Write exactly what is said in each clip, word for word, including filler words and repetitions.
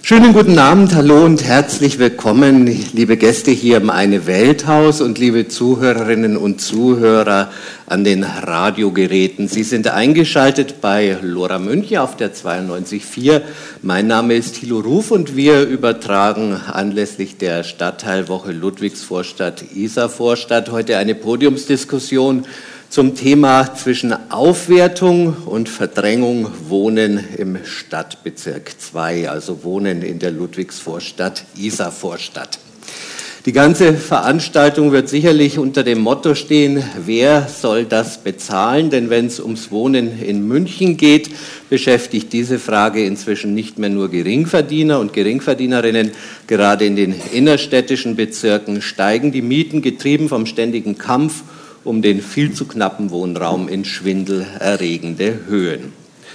Schönen guten Abend, hallo und herzlich willkommen, liebe Gäste hier im Eine Welthaus und liebe Zuhörerinnen und Zuhörer an den Radiogeräten. Sie sind eingeschaltet bei Lora München auf der zweiundneunzig Komma vier. Mein Name ist Thilo Ruf und wir übertragen anlässlich der Stadtteilwoche Ludwigsvorstadt-Isarvorstadt heute eine Podiumsdiskussion zum Thema zwischen Aufwertung und Verdrängung Wohnen im Stadtbezirk zwei, also Wohnen in der Ludwigsvorstadt-Isarvorstadt. Die ganze Veranstaltung wird sicherlich unter dem Motto stehen, wer soll das bezahlen? Denn wenn es ums Wohnen in München geht, beschäftigt diese Frage inzwischen nicht mehr nur Geringverdiener und Geringverdienerinnen. Gerade in den innerstädtischen Bezirken steigen die Mieten, getrieben vom ständigen Kampf um den viel zu knappen Wohnraum in schwindelerregende Höhen.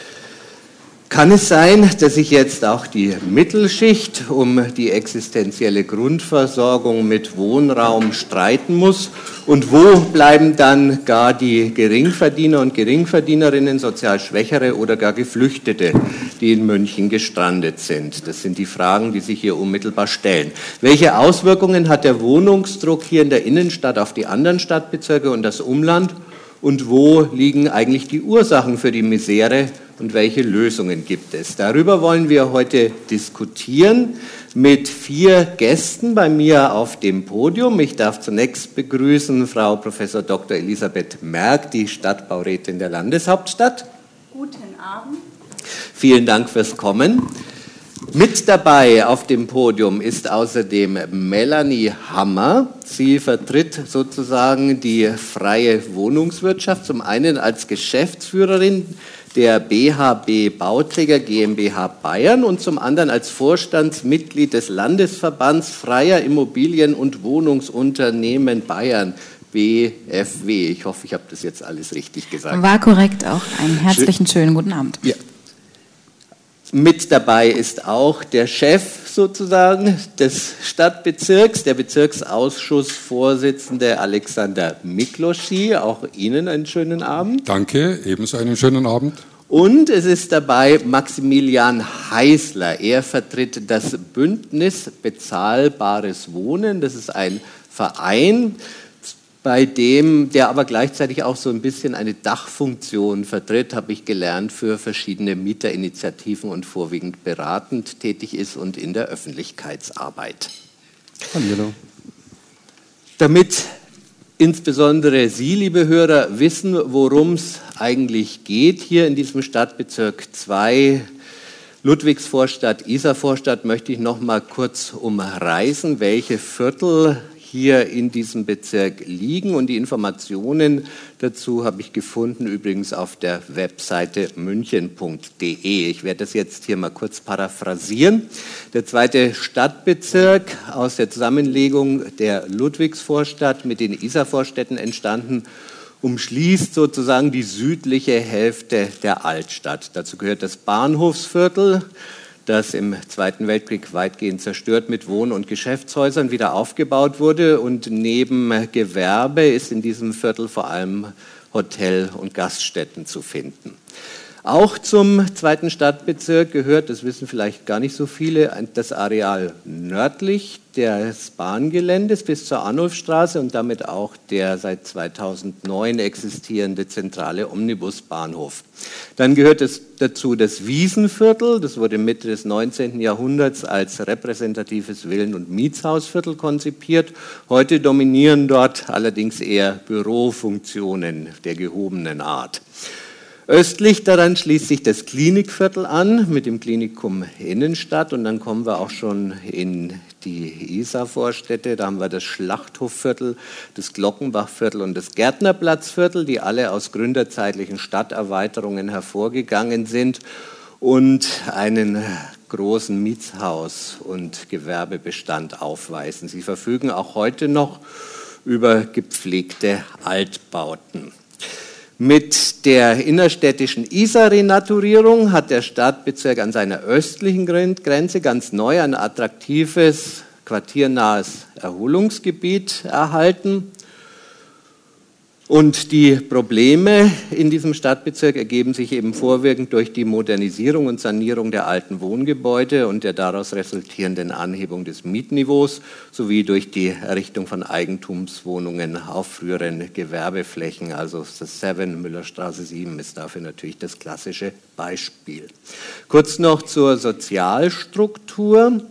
Kann es sein, dass sich jetzt auch die Mittelschicht um die existenzielle Grundversorgung mit Wohnraum streiten muss? Und wo bleiben dann gar die Geringverdiener und Geringverdienerinnen, sozial Schwächere oder gar Geflüchtete, die in München gestrandet sind? Das sind die Fragen, die sich hier unmittelbar stellen. Welche Auswirkungen hat der Wohnungsdruck hier in der Innenstadt auf die anderen Stadtbezirke und das Umland? Und wo liegen eigentlich die Ursachen für die Misere und welche Lösungen gibt es? Darüber wollen wir heute diskutieren mit vier Gästen bei mir auf dem Podium. Ich darf zunächst begrüßen Frau Professor Doktor Elisabeth Merck, die Stadtbaurätin der Landeshauptstadt. Guten Abend. Vielen Dank fürs Kommen. Mit dabei auf dem Podium ist außerdem Melanie Hammer. Sie vertritt sozusagen die freie Wohnungswirtschaft, zum einen als Geschäftsführerin der B H B Bauträger GmbH Bayern und zum anderen als Vorstandsmitglied des Landesverbands Freier Immobilien- und Wohnungsunternehmen Bayern, B F W. Ich hoffe, ich habe das jetzt alles richtig gesagt. War korrekt auch. Einen herzlichen schönen guten Abend. Ja. Mit dabei ist auch der Chef sozusagen des Stadtbezirks, der Bezirksausschussvorsitzende Alexander Mikloschi. Auch Ihnen einen schönen Abend. Danke, ebenso einen schönen Abend. Und es ist dabei Maximilian Heißler. Er vertritt das Bündnis Bezahlbares Wohnen. Das ist ein Verein, bei dem, der aber gleichzeitig auch so ein bisschen eine Dachfunktion vertritt, habe ich gelernt, für verschiedene Mieterinitiativen und vorwiegend beratend tätig ist und in der Öffentlichkeitsarbeit. Hallo. Damit insbesondere Sie, liebe Hörer, wissen, worum es eigentlich geht hier in diesem Stadtbezirk zwei, Ludwigsvorstadt-Isarvorstadt, möchte ich noch mal kurz umreißen, welche Viertel hier in diesem Bezirk liegen, und die Informationen dazu habe ich gefunden übrigens auf der Webseite münchen punkt de. Ich werde das jetzt hier mal kurz paraphrasieren. Der zweite Stadtbezirk, aus der Zusammenlegung der Ludwigsvorstadt mit den Isarvorstädten entstanden, umschließt sozusagen die südliche Hälfte der Altstadt. Dazu gehört das Bahnhofsviertel, das im Zweiten Weltkrieg weitgehend zerstört mit Wohn- und Geschäftshäusern wieder aufgebaut wurde. Und neben Gewerbe ist in diesem Viertel vor allem Hotel- und Gaststätten zu finden. Auch zum zweiten Stadtbezirk gehört, das wissen vielleicht gar nicht so viele, das Areal nördlich des Bahngeländes bis zur Arnulfstraße und damit auch der seit zweitausendneun existierende zentrale Omnibusbahnhof. Dann gehört es dazu das Wiesenviertel, das wurde Mitte des neunzehnten Jahrhunderts als repräsentatives Villen- und Mietshausviertel konzipiert. Heute dominieren dort allerdings eher Bürofunktionen der gehobenen Art. Östlich daran schließt sich das Klinikviertel an mit dem Klinikum Innenstadt, und dann kommen wir auch schon in die Isarvorstädte. Da haben wir das Schlachthofviertel, das Glockenbachviertel und das Gärtnerplatzviertel, die alle aus gründerzeitlichen Stadterweiterungen hervorgegangen sind und einen großen Mietshaus- und Gewerbebestand aufweisen. Sie verfügen auch heute noch über gepflegte Altbauten. Mit der innerstädtischen Isar-Renaturierung hat der Stadtbezirk an seiner östlichen Grenze ganz neu ein attraktives, quartiernahes Erholungsgebiet erhalten. Und die Probleme in diesem Stadtbezirk ergeben sich eben vorwiegend durch die Modernisierung und Sanierung der alten Wohngebäude und der daraus resultierenden Anhebung des Mietniveaus sowie durch die Errichtung von Eigentumswohnungen auf früheren Gewerbeflächen. Also das Seven, Müllerstraße sieben ist dafür natürlich das klassische Beispiel. Kurz noch zur Sozialstruktur.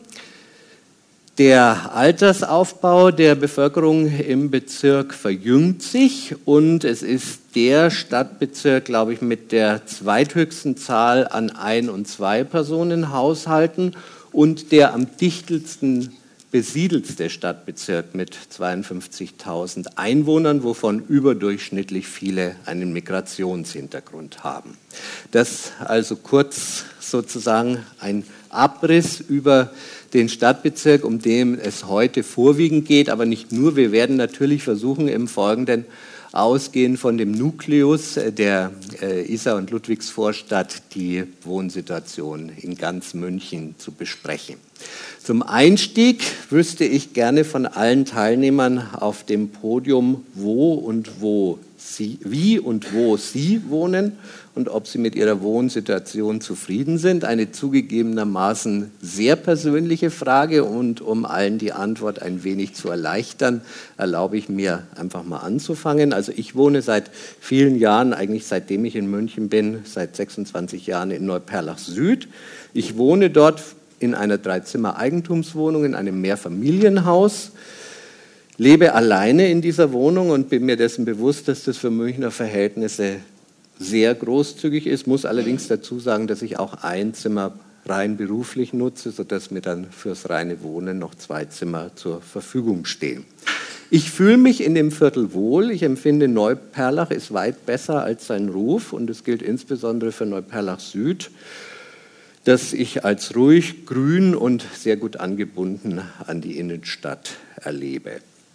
Der Altersaufbau der Bevölkerung im Bezirk verjüngt sich und es ist der Stadtbezirk, glaube ich, mit der zweithöchsten Zahl an Ein- und Zwei-Personen-Haushalten und der am dichtesten besiedelste Stadtbezirk mit zweiundfünfzigtausend Einwohnern, wovon überdurchschnittlich viele einen Migrationshintergrund haben. Das also kurz sozusagen ein Abriss über den Stadtbezirk, um den es heute vorwiegend geht, aber nicht nur. Wir werden natürlich versuchen, im Folgenden ausgehend von dem Nukleus der äh, Isar- und Ludwigsvorstadt die Wohnsituation in ganz München zu besprechen. Zum Einstieg wüsste ich gerne von allen Teilnehmern auf dem Podium, wo und wo sie, wie und wo sie wohnen und ob sie mit ihrer Wohnsituation zufrieden sind. Eine zugegebenermaßen sehr persönliche Frage und um allen die Antwort ein wenig zu erleichtern, erlaube ich mir einfach mal anzufangen. Also ich wohne seit vielen Jahren, eigentlich seitdem ich in München bin, seit sechsundzwanzig Jahren in Neuperlach Süd. Ich wohne dort in einer Dreizimmer-Eigentumswohnung, in einem Mehrfamilienhaus, lebe alleine in dieser Wohnung und bin mir dessen bewusst, dass das für Münchner Verhältnisse sehr großzügig ist, muss allerdings dazu sagen, dass ich auch ein Zimmer rein beruflich nutze, sodass mir dann fürs reine Wohnen noch zwei Zimmer zur Verfügung stehen. Ich fühle mich in dem Viertel wohl. Ich empfinde, Neuperlach ist weit besser als sein Ruf und es gilt insbesondere für Neuperlach Süd, das ich als ruhig, grün und sehr gut angebunden an die Innenstadt erlebe.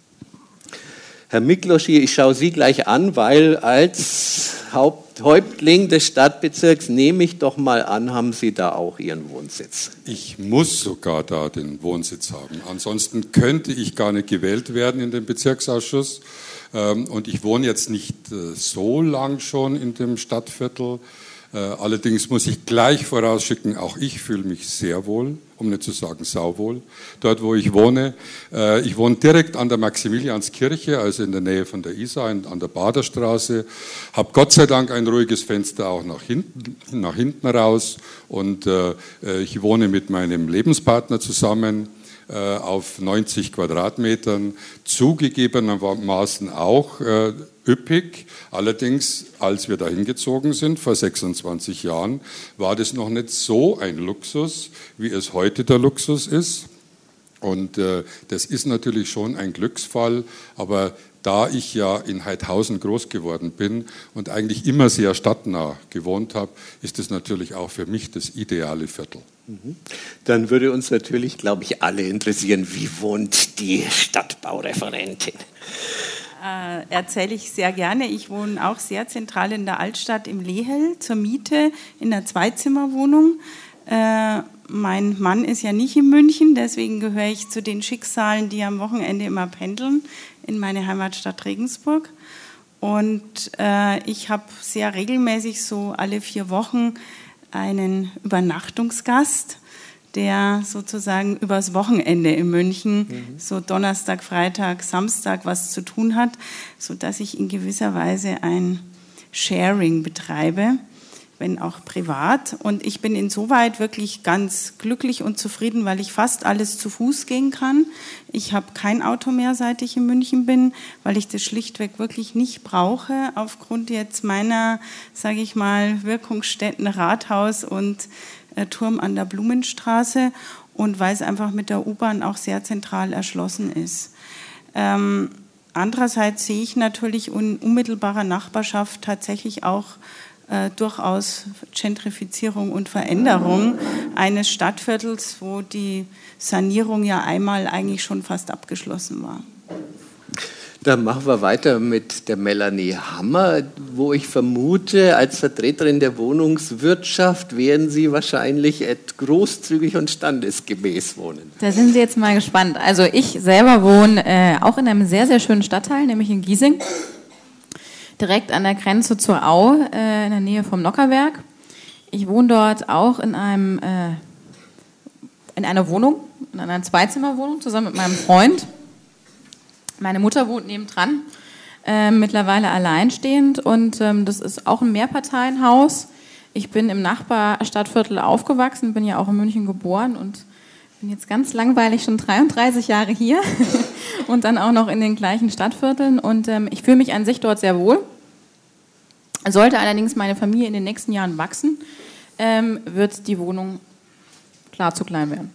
Herr Mikloschi, ich schaue Sie gleich an, weil als Haupt, Häuptling des Stadtbezirks nehme ich doch mal an, haben Sie da auch Ihren Wohnsitz? Ich muss sogar da den Wohnsitz haben. Ansonsten könnte ich gar nicht gewählt werden in den Bezirksausschuss. Und ich wohne jetzt nicht so lang schon in dem Stadtviertel. Allerdings muss ich gleich vorausschicken, auch ich fühle mich sehr wohl, um nicht zu sagen sauwohl, dort wo ich wohne. Ich wohne direkt an der Maximilianskirche, also in der Nähe von der Isar, an der Baderstraße. Habe Gott sei Dank ein ruhiges Fenster auch nach hinten, nach hinten raus. Und ich wohne mit meinem Lebenspartner zusammen auf neunzig Quadratmetern, zugegebenermaßen auch äh, üppig. Allerdings, als wir da hingezogen sind, vor sechsundzwanzig Jahren, war das noch nicht so ein Luxus, wie es heute der Luxus ist. Und äh, das ist natürlich schon ein Glücksfall, aber da ich ja in Heidhausen groß geworden bin und eigentlich immer sehr stadtnah gewohnt habe, ist es natürlich auch für mich das ideale Viertel. Dann würde uns natürlich, glaube ich, alle interessieren, wie wohnt die Stadtbaureferentin? Äh, erzähle ich sehr gerne. Ich wohne auch sehr zentral in der Altstadt im Lehel zur Miete in einer Zweizimmerwohnung. Äh, mein Mann ist ja nicht in München, deswegen gehöre ich zu den Schicksalen, die am Wochenende immer pendeln in meine Heimatstadt Regensburg. Und äh, ich habe sehr regelmäßig so alle vier Wochen einen Übernachtungsgast, der sozusagen übers Wochenende in München mhm. so Donnerstag, Freitag, Samstag was zu tun hat, sodass ich in gewisser Weise ein Sharing betreibe, wenn auch privat. Und ich bin insoweit wirklich ganz glücklich und zufrieden, weil ich fast alles zu Fuß gehen kann. Ich habe kein Auto mehr, seit ich in München bin, weil ich das schlichtweg wirklich nicht brauche, aufgrund jetzt meiner, sage ich mal, Wirkungsstätten Rathaus und äh, Turm an der Blumenstraße und weil es einfach mit der U-Bahn auch sehr zentral erschlossen ist. Ähm, andererseits sehe ich natürlich in unmittelbarer Nachbarschaft tatsächlich auch Äh, durchaus Gentrifizierung und Veränderung eines Stadtviertels, wo die Sanierung ja einmal eigentlich schon fast abgeschlossen war. Dann machen wir weiter mit der Melanie Hammer, wo ich vermute, als Vertreterin der Wohnungswirtschaft werden Sie wahrscheinlich großzügig und standesgemäß wohnen. Da sind Sie jetzt mal gespannt. Also ich selber wohne äh, auch in einem sehr, sehr schönen Stadtteil, nämlich in Giesing. direkt an der Grenze zur Au, äh, in der Nähe vom Nockherberg. Ich wohne dort auch in einem äh, in einer Wohnung, in einer Zweizimmerwohnung zusammen mit meinem Freund. Meine Mutter wohnt nebendran, äh, mittlerweile alleinstehend, und ähm, das ist auch ein Mehrparteienhaus. Ich bin im Nachbarstadtviertel aufgewachsen, bin ja auch in München geboren und bin jetzt ganz langweilig schon dreiunddreißig Jahre hier und dann auch noch in den gleichen Stadtvierteln, und ähm, ich fühle mich an sich dort sehr wohl. Sollte allerdings meine Familie in den nächsten Jahren wachsen, ähm, wird die Wohnung klar zu klein werden.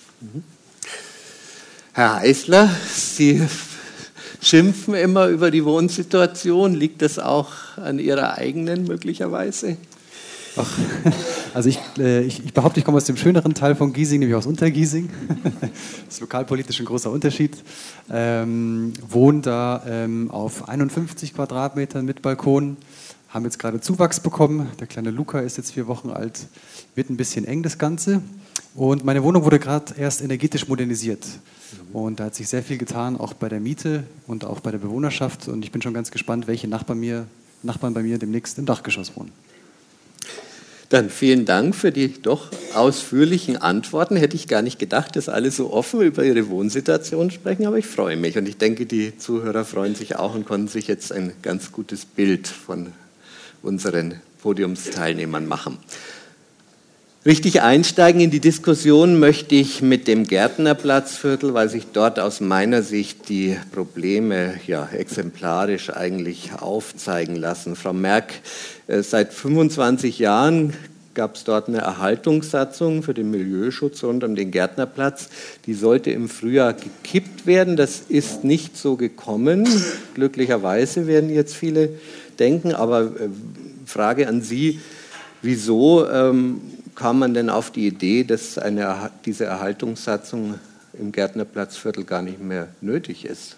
Herr Heißler, Sie schimpfen immer über die Wohnsituation. Liegt das auch an Ihrer eigenen möglicherweise? Ach, also ich, äh, ich, ich behaupte, ich komme aus dem schöneren Teil von Giesing, nämlich aus Untergiesing. Das ist lokalpolitisch ein großer Unterschied. Ähm, wohnen da ähm, auf einundfünfzig Quadratmetern mit Balkon, haben jetzt gerade Zuwachs bekommen. Der kleine Luca ist jetzt vier Wochen alt, wird ein bisschen eng das Ganze. Und meine Wohnung wurde gerade erst energetisch modernisiert. Und da hat sich sehr viel getan, auch bei der Miete und auch bei der Bewohnerschaft. Und ich bin schon ganz gespannt, welche Nachbarn, mir, Nachbarn bei mir demnächst im Dachgeschoss wohnen. Dann vielen Dank für die doch ausführlichen Antworten. Hätte ich gar nicht gedacht, dass alle so offen über ihre Wohnsituation sprechen, aber ich freue mich. Und ich denke, die Zuhörer freuen sich auch und konnten sich jetzt ein ganz gutes Bild von unseren Podiumsteilnehmern machen. Richtig einsteigen in die Diskussion möchte ich mit dem Gärtnerplatzviertel, weil sich dort aus meiner Sicht die Probleme ja exemplarisch eigentlich aufzeigen lassen. Frau Merck, seit fünfundzwanzig Jahren gab es dort eine Erhaltungssatzung für den Milieuschutz rund um den Gärtnerplatz. Die sollte im Frühjahr gekippt werden. Das ist nicht so gekommen. Glücklicherweise werden jetzt viele denken. Aber äh, Frage an Sie, wieso ähm, kam man denn auf die Idee, dass eine, diese Erhaltungssatzung im Gärtnerplatzviertel gar nicht mehr nötig ist?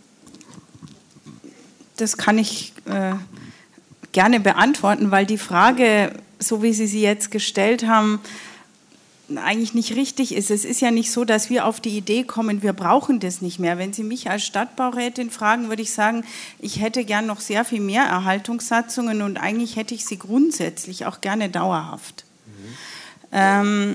Das kann ich äh, gerne beantworten, weil die Frage, so wie Sie sie jetzt gestellt haben, eigentlich nicht richtig ist. Es ist ja nicht so, dass wir auf die Idee kommen, wir brauchen das nicht mehr. Wenn Sie mich als Stadtbaurätin fragen, würde ich sagen, ich hätte gern noch sehr viel mehr Erhaltungssatzungen und eigentlich hätte ich sie grundsätzlich auch gerne dauerhaft. Mhm. Ähm,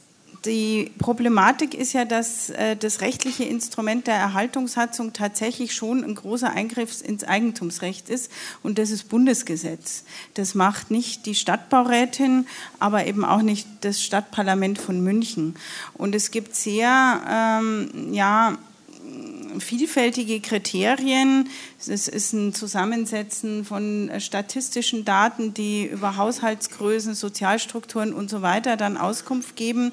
die Problematik ist ja, dass äh, das rechtliche Instrument der Erhaltungssatzung tatsächlich schon ein großer Eingriff ins Eigentumsrecht ist, und das ist Bundesgesetz. Das macht nicht die Stadtbaurätin, aber eben auch nicht das Stadtparlament von München. Und es gibt sehr, ähm, ja, vielfältige Kriterien. Es ist ein Zusammensetzen von statistischen Daten, die über Haushaltsgrößen, Sozialstrukturen und so weiter dann Auskunft geben,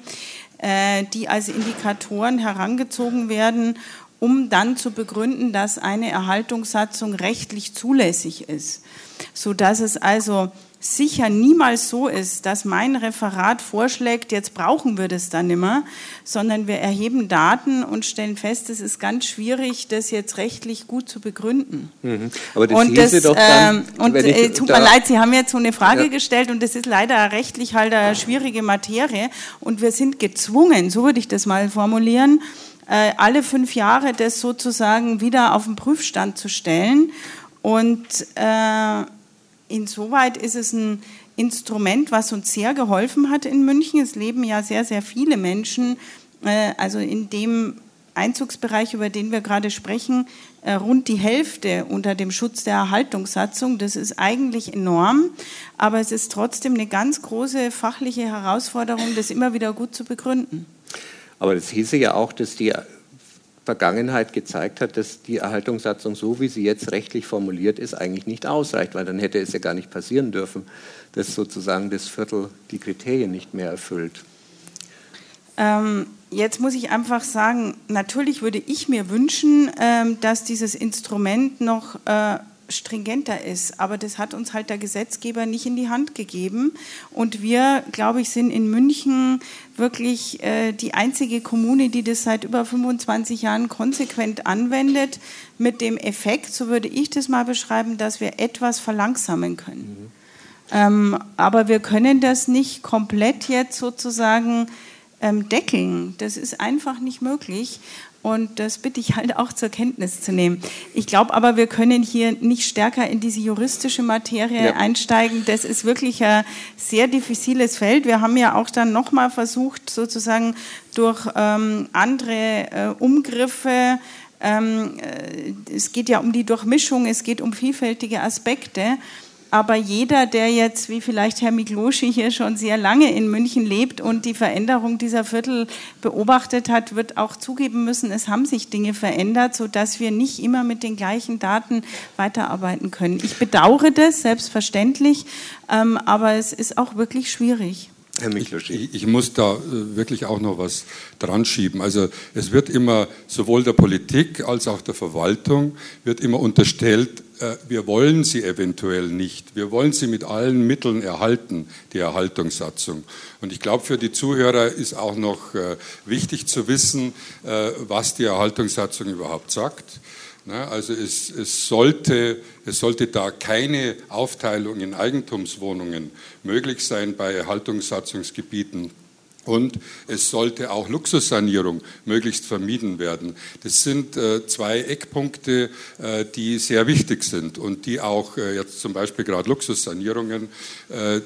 die als Indikatoren herangezogen werden, um dann zu begründen, dass eine Erhaltungssatzung rechtlich zulässig ist. Sodass es also sicher niemals so ist, dass mein Referat vorschlägt, jetzt brauchen wir das dann nicht mehr, sondern wir erheben Daten und stellen fest, es ist ganz schwierig, das jetzt rechtlich gut zu begründen. Mhm. Aber das und das, doch dann, äh, und äh, tut mir leid, Sie haben jetzt so eine Frage ja. gestellt, und das ist leider rechtlich halt eine schwierige Materie, und wir sind gezwungen, so würde ich das mal formulieren, äh, alle fünf Jahre das sozusagen wieder auf den Prüfstand zu stellen, und äh, insoweit ist es ein Instrument, was uns sehr geholfen hat in München. Es leben ja sehr, sehr viele Menschen, äh, also in dem Einzugsbereich, über den wir gerade sprechen, äh, rund die Hälfte unter dem Schutz der Erhaltungssatzung. Das ist eigentlich enorm, aber es ist trotzdem eine ganz große fachliche Herausforderung, das immer wieder gut zu begründen. Aber das hieße ja auch, dass die Vergangenheit gezeigt hat, dass die Erhaltungssatzung, so wie sie jetzt rechtlich formuliert ist, eigentlich nicht ausreicht, weil dann hätte es ja gar nicht passieren dürfen, dass sozusagen das Viertel die Kriterien nicht mehr erfüllt. Ähm, jetzt muss ich einfach sagen, natürlich würde ich mir wünschen, ähm, dass dieses Instrument noch äh, stringenter ist, aber das hat uns halt der Gesetzgeber nicht in die Hand gegeben, und wir, glaube ich, sind in München wirklich äh, die einzige Kommune, die das seit über fünfundzwanzig Jahren konsequent anwendet, mit dem Effekt, so würde ich das mal beschreiben, dass wir etwas verlangsamen können. Mhm. Ähm, aber wir können das nicht komplett jetzt sozusagen ähm, deckeln. Das ist einfach nicht möglich. Und das bitte ich halt auch zur Kenntnis zu nehmen. Ich glaube aber, wir können hier nicht stärker in diese juristische Materie ja. einsteigen. Das ist wirklich ein sehr diffiziles Feld. Wir haben ja auch dann nochmal versucht, sozusagen durch ähm, andere äh, Umgriffe, ähm, äh, es geht ja um die Durchmischung, es geht um vielfältige Aspekte. Aber jeder, der jetzt, wie vielleicht Herr Mikloschi hier schon sehr lange in München lebt und die Veränderung dieser Viertel beobachtet hat, wird auch zugeben müssen, es haben sich Dinge verändert, sodass wir nicht immer mit den gleichen Daten weiterarbeiten können. Ich bedauere das, selbstverständlich, ähm, aber es ist auch wirklich schwierig. Herr Mikloschi. Ich, ich muss da wirklich auch noch was dran schieben. Also es wird immer sowohl der Politik als auch der Verwaltung wird immer unterstellt, wir wollen sie eventuell nicht. Wir wollen sie mit allen Mitteln erhalten, die Erhaltungssatzung. Und ich glaube, für die Zuhörer ist auch noch wichtig zu wissen, was die Erhaltungssatzung überhaupt sagt. Also es, es, sollte, es sollte da keine Aufteilung in Eigentumswohnungen möglich sein bei Erhaltungssatzungsgebieten. Und es sollte auch Luxussanierung möglichst vermieden werden. Das sind äh, zwei Eckpunkte, äh, die sehr wichtig sind und die auch äh, jetzt zum Beispiel gerade Luxussanierungen äh,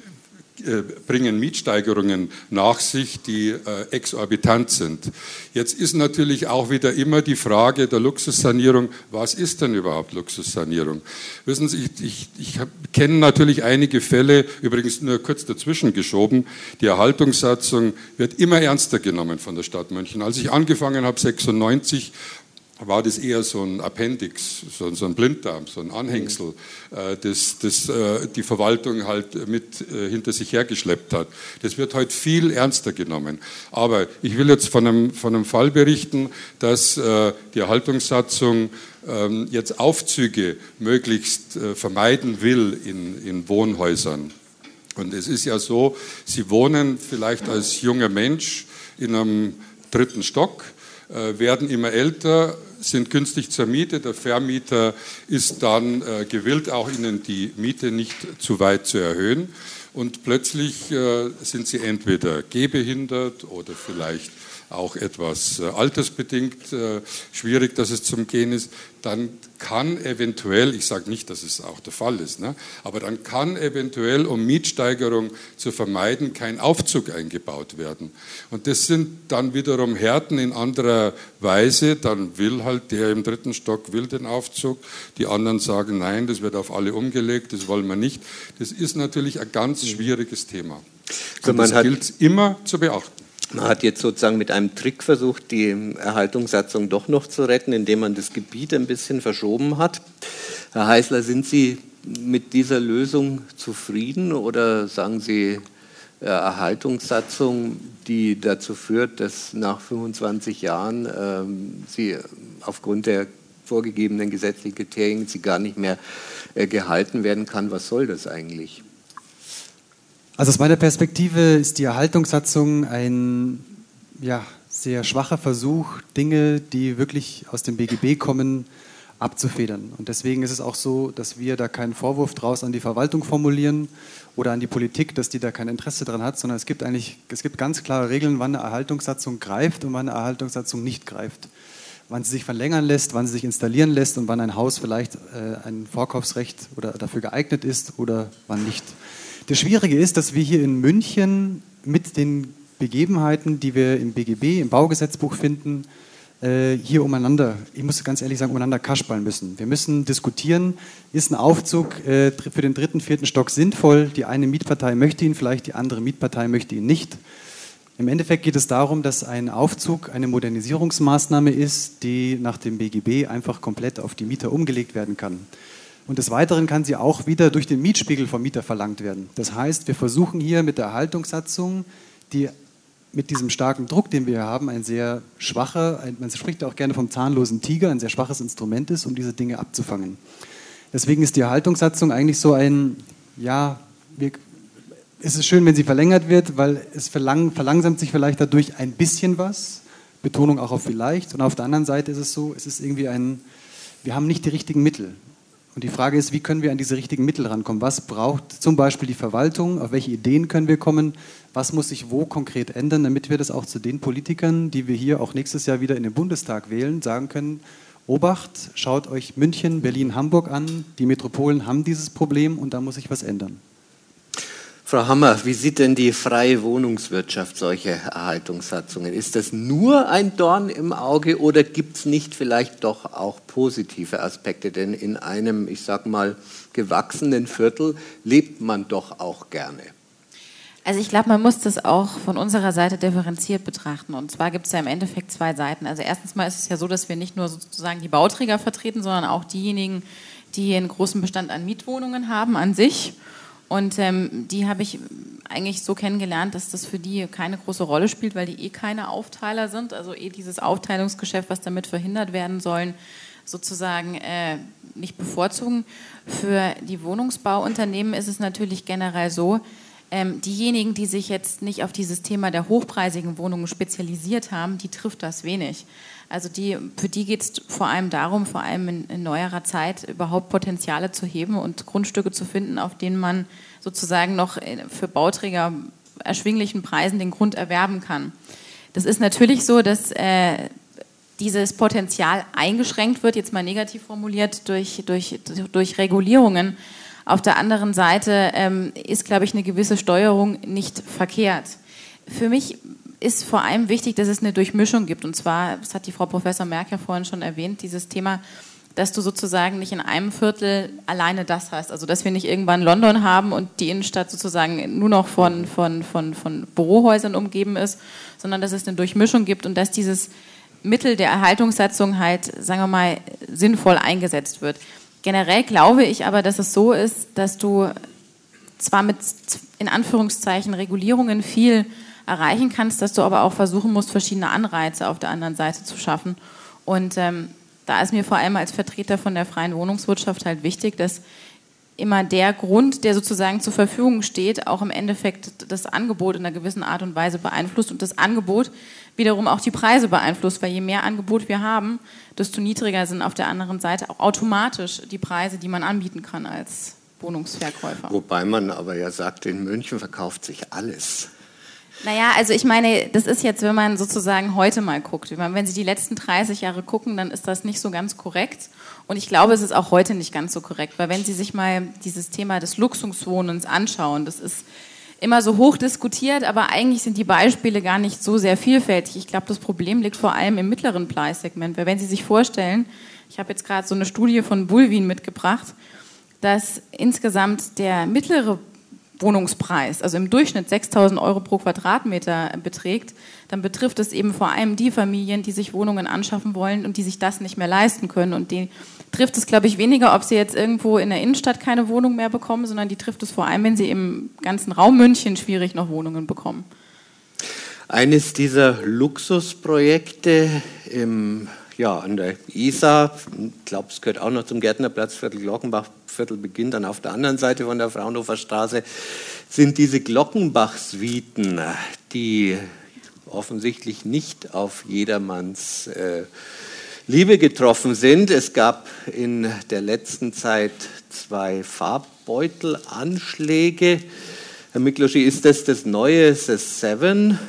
bringen Mietsteigerungen nach sich, die äh, exorbitant sind. Jetzt ist natürlich auch wieder immer die Frage der Luxussanierung, was ist denn überhaupt Luxussanierung? Wissen Sie, ich, ich, ich kenne natürlich einige Fälle, übrigens nur kurz dazwischen geschoben, die Erhaltungssatzung wird immer ernster genommen von der Stadt München. Als ich angefangen habe, sechsundneunzig, war das eher so ein Appendix, so, so ein Blinddarm, so ein Anhängsel, äh, das, das äh, die Verwaltung halt mit äh, hinter sich hergeschleppt hat. Das wird heute viel ernster genommen. Aber ich will jetzt von einem, von einem Fall berichten, dass äh, die Erhaltungssatzung äh, jetzt Aufzüge möglichst äh, vermeiden will in, in Wohnhäusern. Und es ist ja so, Sie wohnen vielleicht als junger Mensch in einem dritten Stock, äh, werden immer älter, sind günstig zur Miete. Der Vermieter ist dann äh, gewillt, auch Ihnen die Miete nicht zu weit zu erhöhen. Und plötzlich äh, sind Sie entweder gehbehindert oder vielleicht auch etwas äh, altersbedingt äh, schwierig, dass es zum Gehen ist. Dann kann eventuell, ich sage nicht, dass es auch der Fall ist, ne, aber dann kann eventuell, um Mietsteigerung zu vermeiden, kein Aufzug eingebaut werden. Und das sind dann wiederum Härten in anderer Weise. Dann will halt der im dritten Stock will den Aufzug. Die anderen sagen, nein, das wird auf alle umgelegt, das wollen wir nicht. Das ist natürlich ein ganz schwieriges Thema. Und das gilt immer zu beachten. Man hat jetzt sozusagen mit einem Trick versucht, die Erhaltungssatzung doch noch zu retten, indem man das Gebiet ein bisschen verschoben hat. Herr Heißler, sind Sie mit dieser Lösung zufrieden oder sagen Sie äh, Erhaltungssatzung, die dazu führt, dass nach fünfundzwanzig Jahren ähm, sie aufgrund der vorgegebenen gesetzlichen Kriterien sie gar nicht mehr äh, gehalten werden kann? Was soll das eigentlich? Also aus meiner Perspektive ist die Erhaltungssatzung ein ja, sehr schwacher Versuch, Dinge, die wirklich aus dem B G B kommen, abzufedern. Und deswegen ist es auch so, dass wir da keinen Vorwurf draus an die Verwaltung formulieren oder an die Politik, dass die da kein Interesse dran hat, sondern es gibt eigentlich es gibt ganz klare Regeln, wann eine Erhaltungssatzung greift und wann eine Erhaltungssatzung nicht greift. Wann sie sich verlängern lässt, wann sie sich installieren lässt und wann ein Haus vielleicht äh, ein Vorkaufsrecht oder dafür geeignet ist oder wann nicht. Das Schwierige ist, dass wir hier in München mit den Begebenheiten, die wir im B G B, im Baugesetzbuch finden, hier umeinander, ich muss ganz ehrlich sagen, umeinander kaspern müssen. Wir müssen diskutieren, ist ein Aufzug für den dritten, vierten Stock sinnvoll? Die eine Mietpartei möchte ihn, vielleicht die andere Mietpartei möchte ihn nicht. Im Endeffekt geht es darum, dass ein Aufzug eine Modernisierungsmaßnahme ist, die nach dem B G B einfach komplett auf die Mieter umgelegt werden kann. Und des Weiteren kann sie auch wieder durch den Mietspiegel vom Mieter verlangt werden. Das heißt, wir versuchen hier mit der Erhaltungssatzung, die mit diesem starken Druck, den wir haben, ein sehr schwacher, ein, man spricht auch gerne vom zahnlosen Tiger, ein sehr schwaches Instrument ist, um diese Dinge abzufangen. Deswegen ist die Erhaltungssatzung eigentlich so ein, ja, wir, es ist schön, wenn sie verlängert wird, weil es verlang, verlangsamt sich vielleicht dadurch ein bisschen was, Betonung auch auf vielleicht. Und auf der anderen Seite ist es so, es ist irgendwie ein, wir haben nicht die richtigen Mittel. Und die Frage ist, wie können wir an diese richtigen Mittel rankommen? Was braucht zum Beispiel die Verwaltung? Auf welche Ideen können wir kommen? Was muss sich wo konkret ändern, damit wir das auch zu den Politikern, die wir hier auch nächstes Jahr wieder in den Bundestag wählen, sagen können, Obacht, schaut euch München, Berlin, Hamburg an. Die Metropolen haben dieses Problem und da muss sich was ändern. Frau Hammer, wie sieht denn die freie Wohnungswirtschaft solche Erhaltungssatzungen? Ist das nur ein Dorn im Auge oder gibt es nicht vielleicht doch auch positive Aspekte? Denn in einem, ich sag mal, gewachsenen Viertel lebt man doch auch gerne. Also ich glaube, man muss das auch von unserer Seite differenziert betrachten. Und zwar gibt es ja im Endeffekt zwei Seiten. Also erstens mal ist es ja so, dass wir nicht nur sozusagen die Bauträger vertreten, sondern auch diejenigen, die einen großen Bestand an Mietwohnungen haben an sich. Und ähm, die habe ich eigentlich so kennengelernt, dass das für die keine große Rolle spielt, weil die eh keine Aufteiler sind. Also eh dieses Aufteilungsgeschäft, was damit verhindert werden sollen, sozusagen äh, nicht bevorzugen. Für die Wohnungsbauunternehmen ist es natürlich generell so, ähm, diejenigen, die sich jetzt nicht auf dieses Thema der hochpreisigen Wohnungen spezialisiert haben, die trifft das wenig. Also die, für die geht es vor allem darum, vor allem in, in neuerer Zeit überhaupt Potenziale zu heben und Grundstücke zu finden, auf denen man sozusagen noch für Bauträger erschwinglichen Preisen den Grund erwerben kann. Das ist natürlich so, dass äh, dieses Potenzial eingeschränkt wird, jetzt mal negativ formuliert, durch, durch, durch Regulierungen. Auf der anderen Seite ähm, ist, glaube ich, eine gewisse Steuerung nicht verkehrt. Für mich ist vor allem wichtig, dass es eine Durchmischung gibt. Und zwar, das hat die Frau Professor Merck ja vorhin schon erwähnt, dieses Thema, dass du sozusagen nicht in einem Viertel alleine das hast. Also dass wir nicht irgendwann London haben und die Innenstadt sozusagen nur noch von, von, von, von Bürohäusern umgeben ist, sondern dass es eine Durchmischung gibt und dass dieses Mittel der Erhaltungssatzung halt, sagen wir mal, sinnvoll eingesetzt wird. Generell glaube ich aber, dass es so ist, dass du zwar mit, in Anführungszeichen, Regulierungen viel erreichen kannst, dass du aber auch versuchen musst, verschiedene Anreize auf der anderen Seite zu schaffen. Und ähm, da ist mir vor allem als Vertreter von der freien Wohnungswirtschaft halt wichtig, dass immer der Grund, der sozusagen zur Verfügung steht, auch im Endeffekt das Angebot in einer gewissen Art und Weise beeinflusst und das Angebot wiederum auch die Preise beeinflusst, weil je mehr Angebot wir haben, desto niedriger sind auf der anderen Seite auch automatisch die Preise, die man anbieten kann als Wohnungsverkäufer. Wobei man aber ja sagt, in München verkauft sich alles. Naja, also ich meine, das ist jetzt, wenn man sozusagen heute mal guckt. Wenn Sie die letzten dreißig Jahre gucken, dann ist das nicht so ganz korrekt. Und ich glaube, es ist auch heute nicht ganz so korrekt. Weil wenn Sie sich mal dieses Thema des Luxuswohnens anschauen, das ist immer so hoch diskutiert, aber eigentlich sind die Beispiele gar nicht so sehr vielfältig. Ich glaube, das Problem liegt vor allem im mittleren Preissegment. Weil wenn Sie sich vorstellen, ich habe jetzt gerade so eine Studie von Bulwin mitgebracht, dass insgesamt der mittlere Wohnungspreis, also im Durchschnitt sechstausend Euro pro Quadratmeter beträgt, dann betrifft es eben vor allem die Familien, die sich Wohnungen anschaffen wollen und die sich das nicht mehr leisten können. Und die trifft es, glaube ich, weniger, ob sie jetzt irgendwo in der Innenstadt keine Wohnung mehr bekommen, sondern die trifft es vor allem, wenn sie im ganzen Raum München schwierig noch Wohnungen bekommen. Eines dieser Luxusprojekte im Ja, an der Isar, ich glaube, es gehört auch noch zum Gärtnerplatzviertel, Glockenbachviertel beginnt dann auf der anderen Seite von der Fraunhofer Straße, sind diese Glockenbach-Suiten, die offensichtlich nicht auf jedermanns äh, Liebe getroffen sind. Es gab in der letzten Zeit zwei Farbbeutelanschläge. Herr Mikloci, ist das das neue The Seven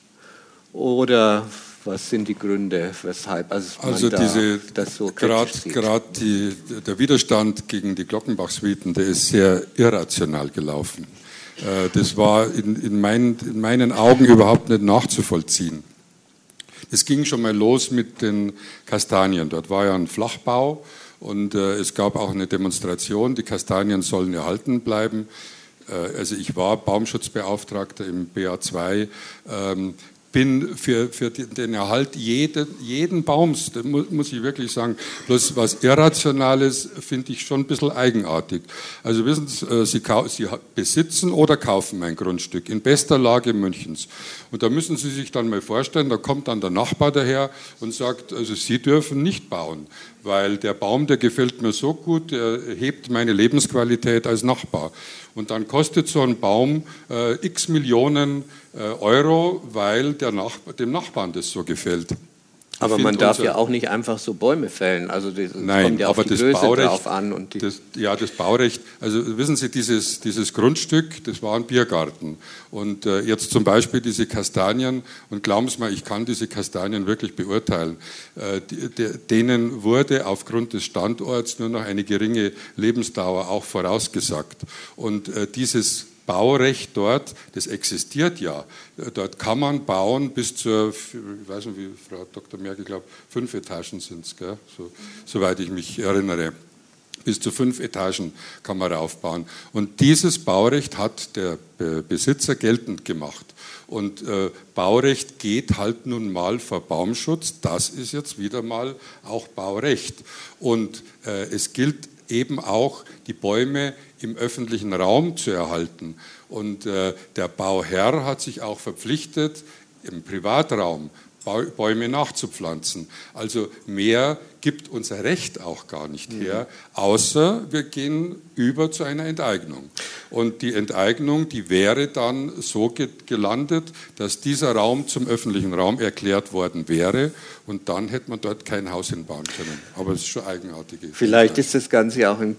oder was sind die Gründe, weshalb also, also man diese, da das so gerade kritisch sieht? Gerade der Widerstand gegen die Glockenbach-Suiten, der ist sehr irrational gelaufen. Das war in, in, mein, in meinen Augen überhaupt nicht nachzuvollziehen. Es ging schon mal los mit den Kastanien. Dort war ja ein Flachbau und äh, es gab auch eine Demonstration, die Kastanien sollen erhalten bleiben. Äh, also ich war Baumschutzbeauftragter im B A zwei. Ähm, bin für, für den Erhalt jeden, jeden Baums, das muss ich wirklich sagen. Bloß was Irrationales finde ich schon ein bisschen eigenartig. Also wissen Sie, Sie, Sie besitzen oder kaufen ein Grundstück in bester Lage Münchens. Und da müssen Sie sich dann mal vorstellen, da kommt dann der Nachbar daher und sagt, also Sie dürfen nicht bauen, weil der Baum, der gefällt mir so gut, der hebt meine Lebensqualität als Nachbar. Und dann kostet so ein Baum äh, x Millionen äh, Euro, weil der Nachbar, dem Nachbarn das so gefällt. Aber man darf ja auch nicht einfach so Bäume fällen. Also das Nein, kommt ja auf aber die das Größe Baurecht, drauf an. Und die das, ja, das Baurecht, also wissen Sie, dieses, dieses Grundstück, das war ein Biergarten. Und äh, jetzt zum Beispiel diese Kastanien, und glauben Sie mal, ich kann diese Kastanien wirklich beurteilen, äh, die, de, denen wurde aufgrund des Standorts nur noch eine geringe Lebensdauer auch vorausgesagt. Und äh, dieses Baurecht dort, das existiert ja. Dort kann man bauen bis zur, ich weiß nicht, wie Frau Doktor Merkel, ich glaube, fünf Etagen sind es, so, soweit ich mich erinnere. Bis zu fünf Etagen kann man raufbauen. Und dieses Baurecht hat der Besitzer geltend gemacht. Und äh, Baurecht geht halt nun mal vor Baumschutz. Das ist jetzt wieder mal auch Baurecht. Und äh, es gilt eben auch, die Bäume im öffentlichen Raum zu erhalten. Und äh, der Bauherr hat sich auch verpflichtet, im Privatraum Bäume nachzupflanzen. Also mehr gibt unser Recht auch gar nicht her, außer wir gehen über zu einer Enteignung. Und die Enteignung, die wäre dann so ge- gelandet, dass dieser Raum zum öffentlichen Raum erklärt worden wäre und dann hätte man dort kein Haus hinbauen können. Aber es ist schon eigenartig. Vielleicht ist das Ganze ja auch ein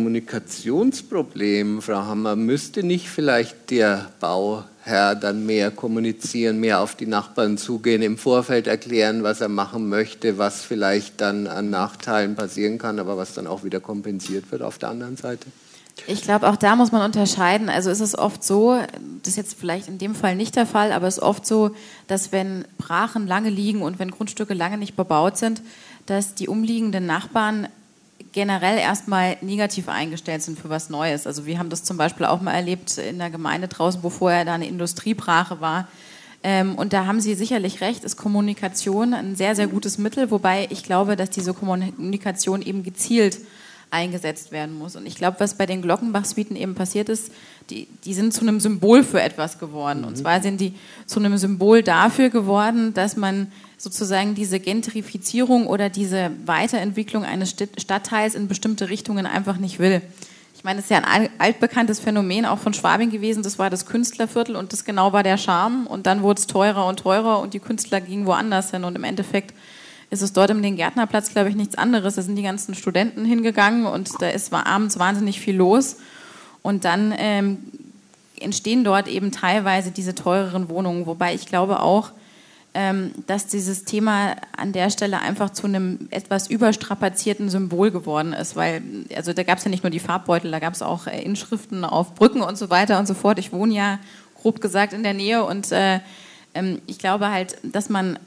Kommunikationsproblem, Frau Hammer. Müsste nicht vielleicht der Bauherr dann mehr kommunizieren, mehr auf die Nachbarn zugehen, im Vorfeld erklären, was er machen möchte, was vielleicht dann an Nachteilen passieren kann, aber was dann auch wieder kompensiert wird auf der anderen Seite? Ich glaube, auch da muss man unterscheiden. Also ist es oft so, das ist jetzt vielleicht in dem Fall nicht der Fall, aber es ist oft so, dass wenn Brachen lange liegen und wenn Grundstücke lange nicht bebaut sind, dass die umliegenden Nachbarn generell erstmal negativ eingestellt sind für was Neues. Also wir haben das zum Beispiel auch mal erlebt in der Gemeinde draußen, wo vorher da eine Industriebrache war. Ähm, und da haben Sie sicherlich recht, ist Kommunikation ein sehr, sehr gutes Mittel, wobei ich glaube, dass diese Kommunikation eben gezielt eingesetzt werden muss. Und ich glaube, was bei den Glockenbach-Suiten eben passiert ist, die, die sind zu einem Symbol für etwas geworden. Mhm. Und zwar sind die zu einem Symbol dafür geworden, dass man sozusagen diese Gentrifizierung oder diese Weiterentwicklung eines Stadtteils in bestimmte Richtungen einfach nicht will. Ich meine, es ist ja ein altbekanntes Phänomen auch von Schwabing gewesen, das war das Künstlerviertel und das genau war der Charme und dann wurde es teurer und teurer und die Künstler gingen woanders hin und im Endeffekt ist es dort um den Gärtnerplatz, glaube ich, nichts anderes. Da sind die ganzen Studenten hingegangen und da ist war abends wahnsinnig viel los und dann ähm, entstehen dort eben teilweise diese teureren Wohnungen, wobei ich glaube auch, dass dieses Thema an der Stelle einfach zu einem etwas überstrapazierten Symbol geworden ist, weil also da gab es ja nicht nur die Farbbeutel, da gab es auch Inschriften auf Brücken und so weiter und so fort. Ich wohne ja grob gesagt in der Nähe und äh, ich glaube halt, dass man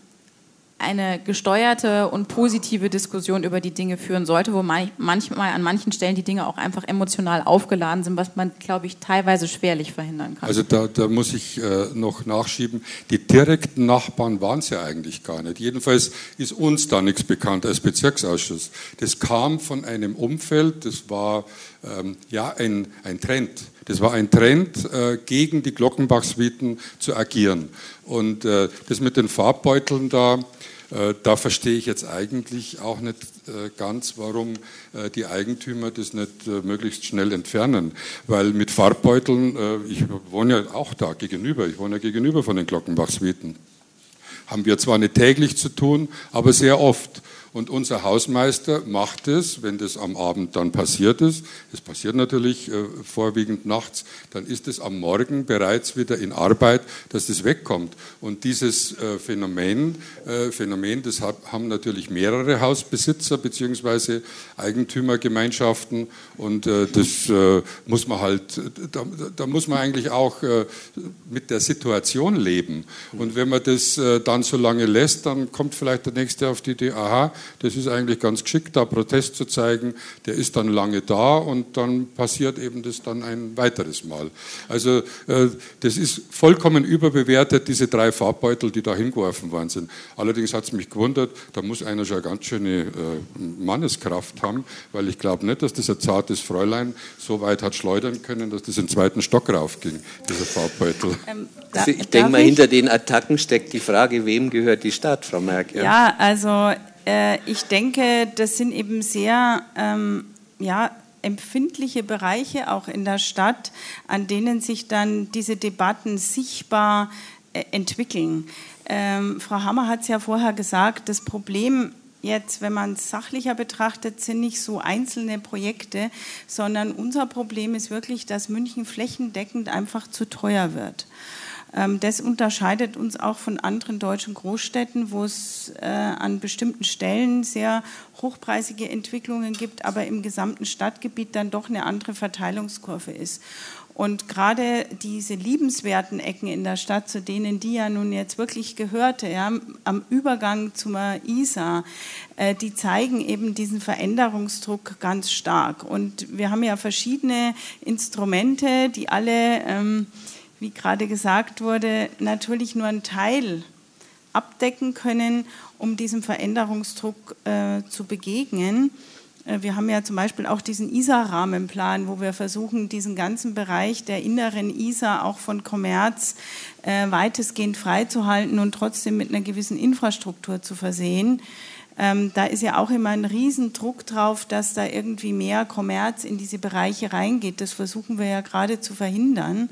eine gesteuerte und positive Diskussion über die Dinge führen sollte, wo man, manchmal an manchen Stellen die Dinge auch einfach emotional aufgeladen sind, was man, glaube ich, teilweise schwerlich verhindern kann. Also da, da muss ich äh, noch nachschieben, die direkten Nachbarn waren es ja eigentlich gar nicht. Jedenfalls ist uns da nichts bekannt als Bezirksausschuss. Das kam von einem Umfeld, das war ähm, ja ein, ein Trend. Das war ein Trend, äh, gegen die Glockenbach-Suiten zu agieren. Und äh, das mit den Farbbeuteln da, äh, da verstehe ich jetzt eigentlich auch nicht äh, ganz, warum äh, die Eigentümer das nicht äh, möglichst schnell entfernen. Weil mit Farbbeuteln, äh, ich wohne ja auch da gegenüber, ich wohne ja gegenüber von den Glockenbach-Suiten, haben wir zwar nicht täglich zu tun, aber sehr oft. Und unser Hausmeister macht es, wenn das am Abend dann passiert ist, es passiert natürlich äh, vorwiegend nachts, dann ist es am Morgen bereits wieder in Arbeit, dass das wegkommt. Und dieses äh, Phänomen, äh, Phänomen, das hat, haben natürlich mehrere Hausbesitzer bzw. Eigentümergemeinschaften und äh, das äh, muss man halt, da, da muss man eigentlich auch äh, mit der Situation leben. Und wenn man das äh, dann so lange lässt, dann kommt vielleicht der Nächste auf die Idee, aha, das ist eigentlich ganz geschickt, da Protest zu zeigen. Der ist dann lange da und dann passiert eben das dann ein weiteres Mal. Also äh, das ist vollkommen überbewertet, diese drei Farbbeutel, die da hingeworfen worden sind. Allerdings hat es mich gewundert, da muss einer schon eine ganz schöne äh, Manneskraft haben, weil ich glaube nicht, dass das ein zartes Fräulein so weit hat schleudern können, dass das in den zweiten Stock raufging, dieser Farbbeutel. Ähm, da, also ich denke mal, ich? hinter den Attacken steckt die Frage, wem gehört die Stadt, Frau Merkel? Ja, also ich denke, das sind eben sehr ähm, ja, empfindliche Bereiche auch in der Stadt, an denen sich dann diese Debatten sichtbar äh, entwickeln. Ähm, Frau Hammer hat es ja vorher gesagt, das Problem jetzt, wenn man es sachlicher betrachtet, sind nicht so einzelne Projekte, sondern unser Problem ist wirklich, dass München flächendeckend einfach zu teuer wird. Ähm, das unterscheidet uns auch von anderen deutschen Großstädten, wo es äh, an bestimmten Stellen sehr hochpreisige Entwicklungen gibt, aber im gesamten Stadtgebiet dann doch eine andere Verteilungskurve ist. Und gerade diese liebenswerten Ecken in der Stadt, zu denen die ja nun jetzt wirklich gehörte, ja, am Übergang zur Isar, äh, die zeigen eben diesen Veränderungsdruck ganz stark. Und wir haben ja verschiedene Instrumente, die alle, ähm, wie gerade gesagt wurde, natürlich nur einen Teil abdecken können, um diesem Veränderungsdruck äh, zu begegnen. Wir haben ja zum Beispiel auch diesen Isar-Rahmenplan, wo wir versuchen, diesen ganzen Bereich der inneren Isar auch von Kommerz äh, weitestgehend freizuhalten und trotzdem mit einer gewissen Infrastruktur zu versehen. Ähm, da ist ja auch immer ein Riesendruck drauf, dass da irgendwie mehr Kommerz in diese Bereiche reingeht. Das versuchen wir ja gerade zu verhindern.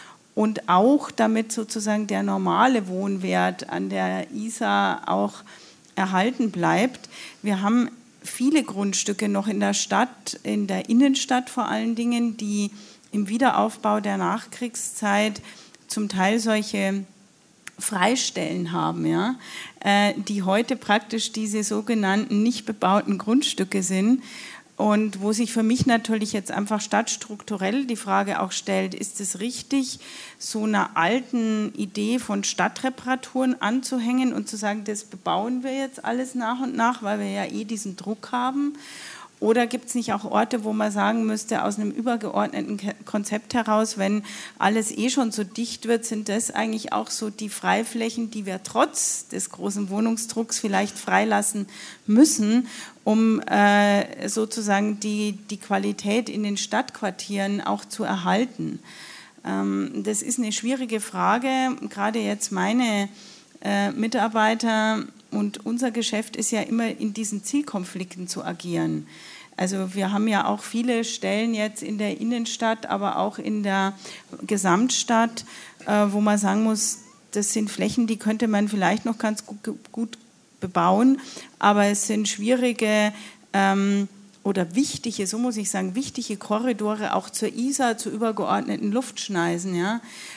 Und auch damit sozusagen der normale Wohnwert an der Isar auch erhalten bleibt. Wir haben viele Grundstücke noch in der Stadt, in der Innenstadt vor allen Dingen, die im Wiederaufbau der Nachkriegszeit zum Teil solche Freistellen haben, ja, äh, die heute praktisch diese sogenannten nicht bebauten Grundstücke sind. Und wo sich für mich natürlich jetzt einfach stadtstrukturell die Frage auch stellt, ist es richtig, so einer alten Idee von Stadtreparaturen anzuhängen und zu sagen, das bebauen wir jetzt alles nach und nach, weil wir ja eh diesen Druck haben? Oder gibt es nicht auch Orte, wo man sagen müsste, aus einem übergeordneten Konzept heraus, wenn alles eh schon so dicht wird, sind das eigentlich auch so die Freiflächen, die wir trotz des großen Wohnungsdrucks vielleicht freilassen müssen, um äh, sozusagen die, die Qualität in den Stadtquartieren auch zu erhalten? Ähm, das ist eine schwierige Frage. Gerade jetzt meine äh, Mitarbeiter und unser Geschäft ist ja immer in diesen Zielkonflikten zu agieren. Also wir haben ja auch viele Stellen jetzt in der Innenstadt, aber auch in der Gesamtstadt, äh, wo man sagen muss, das sind Flächen, die könnte man vielleicht noch ganz gut, gut bebauen, aber es sind schwierige ähm, oder wichtige, so muss ich sagen, wichtige Korridore auch zur Isar, zu übergeordneten Luftschneisen, ja.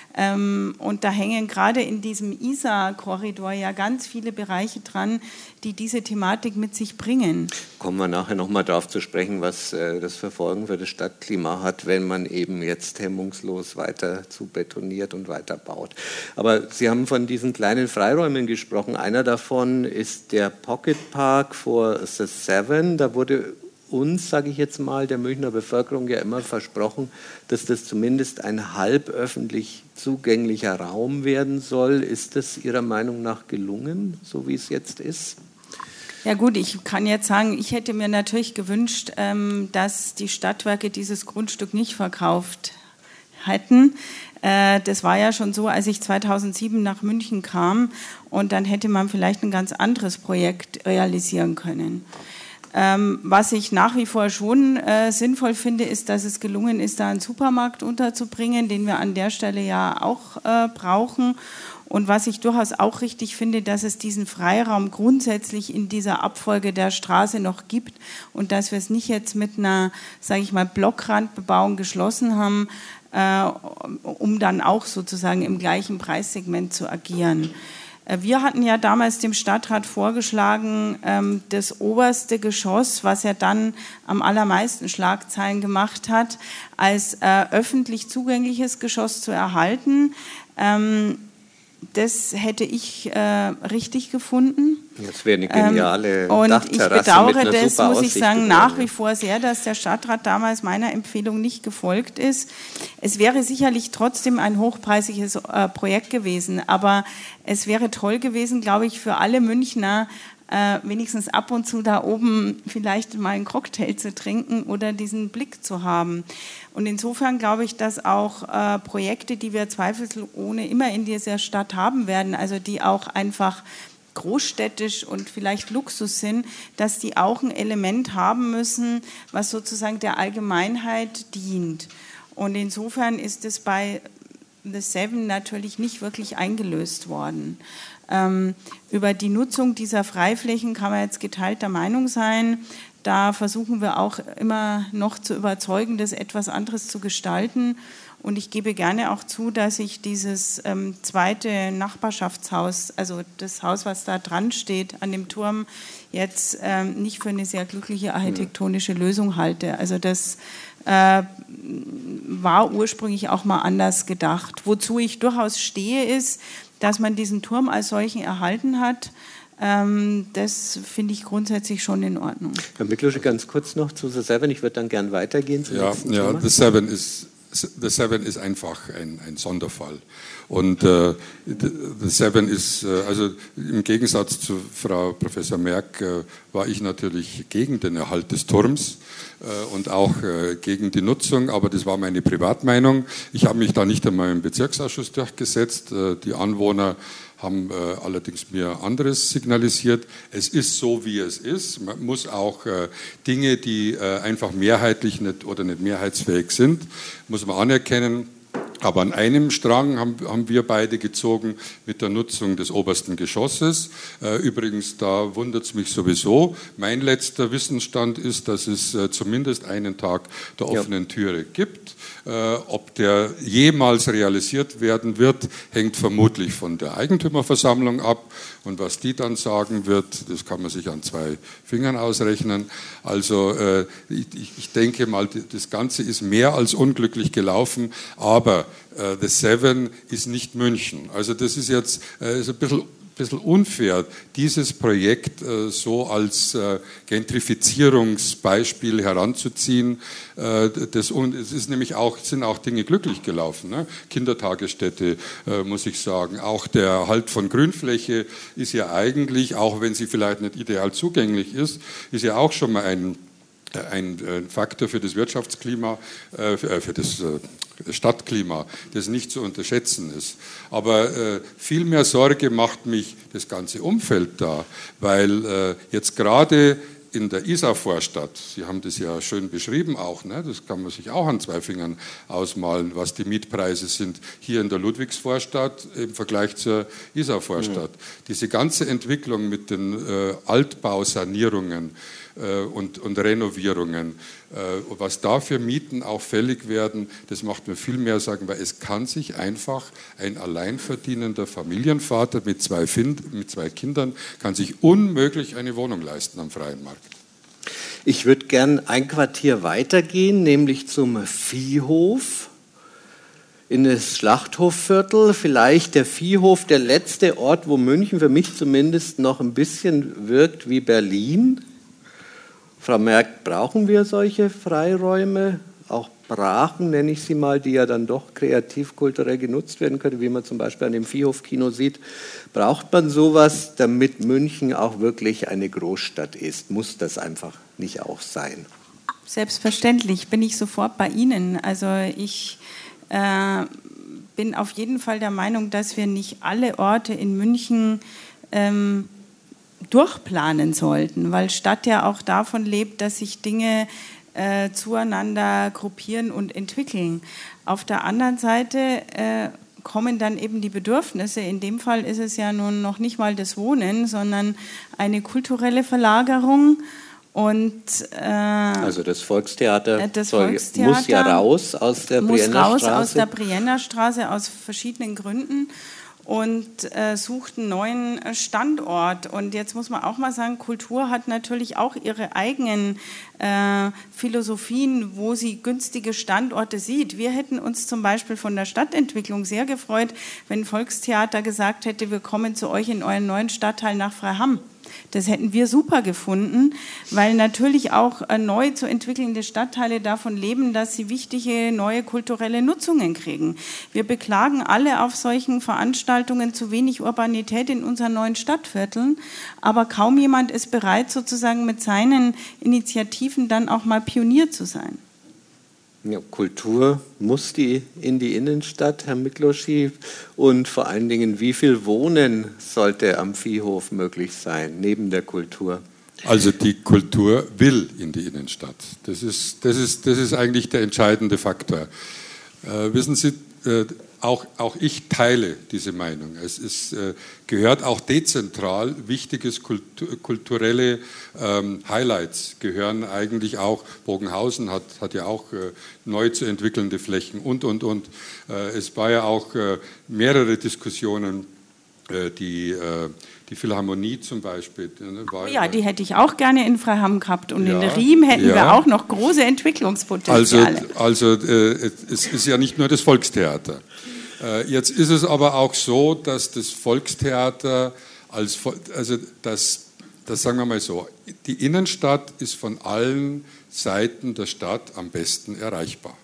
Ähm, und da hängen gerade in diesem Isar-Korridor ja ganz viele Bereiche dran, die diese Thematik mit sich bringen. Kommen wir nachher nochmal darauf zu sprechen, was äh, das für Folgen für das Stadtklima hat, wenn man eben jetzt hemmungslos weiter zu betoniert und weiter baut. Aber Sie haben von diesen kleinen Freiräumen gesprochen. Einer davon ist der Pocket Park vor The Seven. Da wurde uns, sage ich jetzt mal, der Münchner Bevölkerung ja immer versprochen, dass das zumindest ein halb öffentlich zugänglicher Raum werden soll. Ist das Ihrer Meinung nach gelungen, so wie es jetzt ist? Ja gut, ich kann jetzt sagen, ich hätte mir natürlich gewünscht, dass die Stadtwerke dieses Grundstück nicht verkauft hätten. Das war ja schon so, als ich zweitausendsieben nach München kam, und dann hätte man vielleicht ein ganz anderes Projekt realisieren können. Ähm, was ich nach wie vor schon äh, sinnvoll finde, ist, dass es gelungen ist, da einen Supermarkt unterzubringen, den wir an der Stelle ja auch äh, brauchen. Und was ich durchaus auch richtig finde, dass es diesen Freiraum grundsätzlich in dieser Abfolge der Straße noch gibt und dass wir es nicht jetzt mit einer, sage ich mal, Blockrandbebauung geschlossen haben, äh, um dann auch sozusagen im gleichen Preissegment zu agieren. Wir hatten ja damals dem Stadtrat vorgeschlagen, das oberste Geschoss, was ja dann am allermeisten Schlagzeilen gemacht hat, als öffentlich zugängliches Geschoss zu erhalten. Das hätte ich äh, richtig gefunden. Das wäre eine geniale ähm, Und ich bedauere das, muss ich sagen, nach geworden. wie vor sehr, dass der Stadtrat damals meiner Empfehlung nicht gefolgt ist. Es wäre sicherlich trotzdem ein hochpreisiges äh, Projekt gewesen, aber es wäre toll gewesen, glaube ich, für alle Münchner, äh, wenigstens ab und zu da oben vielleicht mal einen Cocktail zu trinken oder diesen Blick zu haben. Und insofern glaube ich, dass auch äh, Projekte, die wir zweifelsohne immer in dieser Stadt haben werden, also die auch einfach großstädtisch und vielleicht Luxus sind, dass die auch ein Element haben müssen, was sozusagen der Allgemeinheit dient. Und insofern ist es bei The Seven natürlich nicht wirklich eingelöst worden. Ähm, über die Nutzung dieser Freiflächen kann man jetzt geteilter Meinung sein. Da versuchen wir auch immer noch zu überzeugen, das etwas anderes zu gestalten. Und ich gebe gerne auch zu, dass ich dieses ähm, zweite Nachbarschaftshaus, also das Haus, was da dran steht, an dem Turm, jetzt ähm, nicht für eine sehr glückliche architektonische Lösung halte. Also das äh, war ursprünglich auch mal anders gedacht. Wozu ich durchaus stehe, ist, dass man diesen Turm als solchen erhalten hat. Ähm, das finde ich grundsätzlich schon in Ordnung. Herr Miklusche, ganz kurz noch zu The Seven. Ich würde dann gern weitergehen. Zum ja, ja The Seven ist The Seven ist einfach ein, ein Sonderfall. Und äh, The Seven ist, äh, also im Gegensatz zu Frau Professor Merck, äh, war ich natürlich gegen den Erhalt des Turms äh, und auch äh, gegen die Nutzung, aber das war meine Privatmeinung. Ich habe mich da nicht einmal im Bezirksausschuss durchgesetzt. Äh, die Anwohner haben äh, allerdings mir anderes signalisiert. Es ist so, wie es ist. Man muss auch äh, Dinge, die äh, einfach mehrheitlich nicht oder nicht mehrheitsfähig sind, muss man anerkennen. Aber an einem Strang haben, haben wir beide gezogen mit der Nutzung des obersten Geschosses. Äh, übrigens, da wundert es mich sowieso. Mein letzter Wissensstand ist, dass es äh, zumindest einen Tag der offenen ja. Türe gibt. Äh, ob der jemals realisiert werden wird, hängt vermutlich von der Eigentümerversammlung ab. Und was die dann sagen wird, das kann man sich an zwei Fingern ausrechnen. Also äh, ich, ich denke mal, das Ganze ist mehr als unglücklich gelaufen, aber äh, The Seven ist nicht München. Also das ist jetzt äh, ist ein bisschen bisschen unfair, dieses Projekt äh, so als äh, Gentrifizierungsbeispiel heranzuziehen. Äh, das, und es ist nämlich auch, sind auch Dinge glücklich gelaufen. Ne? Kindertagesstätte, äh, muss ich sagen. Auch der Erhalt von Grünfläche ist ja eigentlich, auch wenn sie vielleicht nicht ideal zugänglich ist, ist ja auch schon mal ein ein Faktor für das Wirtschaftsklima, für das Stadtklima, das nicht zu unterschätzen ist. Aber viel mehr Sorge macht mich das ganze Umfeld da, weil jetzt gerade in der Isarvorstadt, Sie haben das ja schön beschrieben auch, ne? Das kann man sich auch an zwei Fingern ausmalen, was die Mietpreise sind hier in der Ludwigsvorstadt im Vergleich zur Isarvorstadt. Mhm. Diese ganze Entwicklung mit den äh, Altbausanierungen äh, und, und Renovierungen, äh, was da für Mieten auch fällig werden, das macht mir viel mehr Sorgen, weil es kann sich einfach ein alleinverdienender Familienvater mit zwei, Find, mit zwei Kindern, kann sich unmöglich eine Wohnung leisten am freien Markt. Ich würde gern ein Quartier weitergehen, nämlich zum Viehhof in das Schlachthoffviertel. Vielleicht der Viehhof, der letzte Ort, wo München für mich zumindest noch ein bisschen wirkt wie Berlin. Frau Merck, brauchen wir solche Freiräume, auch Brachen nenne ich sie mal, die ja dann doch kreativ kulturell genutzt werden können, wie man zum Beispiel an dem Viehhofkino sieht. Braucht man sowas, damit München auch wirklich eine Großstadt ist? Muss das einfach nicht auch sein? Selbstverständlich, bin ich sofort bei Ihnen. Also ich äh, bin auf jeden Fall der Meinung, dass wir nicht alle Orte in München ähm, durchplanen sollten, weil Stadt ja auch davon lebt, dass sich Dinge äh, zueinander gruppieren und entwickeln. Auf der anderen Seite äh, kommen dann eben die Bedürfnisse. In dem Fall ist es ja nun noch nicht mal das Wohnen, sondern eine kulturelle Verlagerung. Und, äh, also das Volkstheater, das soll, Volkstheater muss ja raus aus der muss Brienner raus Straße. aus der Brienner Straße aus verschiedenen Gründen und äh, sucht einen neuen Standort. Und jetzt muss man auch mal sagen, Kultur hat natürlich auch ihre eigenen äh, Philosophien, wo sie günstige Standorte sieht. Wir hätten uns zum Beispiel von der Stadtentwicklung sehr gefreut, wenn Volkstheater gesagt hätte, wir kommen zu euch in euren neuen Stadtteil nach Freiham. Das hätten wir super gefunden, weil natürlich auch äh, neu zu entwickelnde Stadtteile davon leben, dass sie wichtige neue kulturelle Nutzungen kriegen. Wir beklagen alle auf solchen Veranstaltungen zu wenig Urbanität in unseren neuen Stadtvierteln, aber kaum jemand ist bereit, sozusagen mit seinen Initiativen dann auch mal Pionier zu sein. Ja, Kultur muss die in die Innenstadt, Herr Mikluschi, und vor allen Dingen, wie viel Wohnen sollte am Viehhof möglich sein, neben der Kultur? Also die Kultur will in die Innenstadt. Das ist, das ist, das ist eigentlich der entscheidende Faktor. Äh, wissen Sie, äh, auch, auch ich teile diese Meinung. Es ist, äh, gehört auch dezentral, wichtiges Kultur, kulturelle ähm, Highlights gehören eigentlich auch, Bogenhausen hat, hat ja auch äh, neu zu entwickelnde Flächen und, und, und. Äh, es war ja auch äh, mehrere Diskussionen, äh, die... Äh, Die Philharmonie zum Beispiel. War ja, die hätte ich auch gerne in Freiham gehabt. Und ja, in Riem hätten ja. wir auch noch große Entwicklungspotenziale. Also, also äh, es ist ja nicht nur das Volkstheater. Äh, jetzt ist es aber auch so, dass das Volkstheater, als, also das, das sagen wir mal so, die Innenstadt ist von allen Seiten der Stadt am besten erreichbar.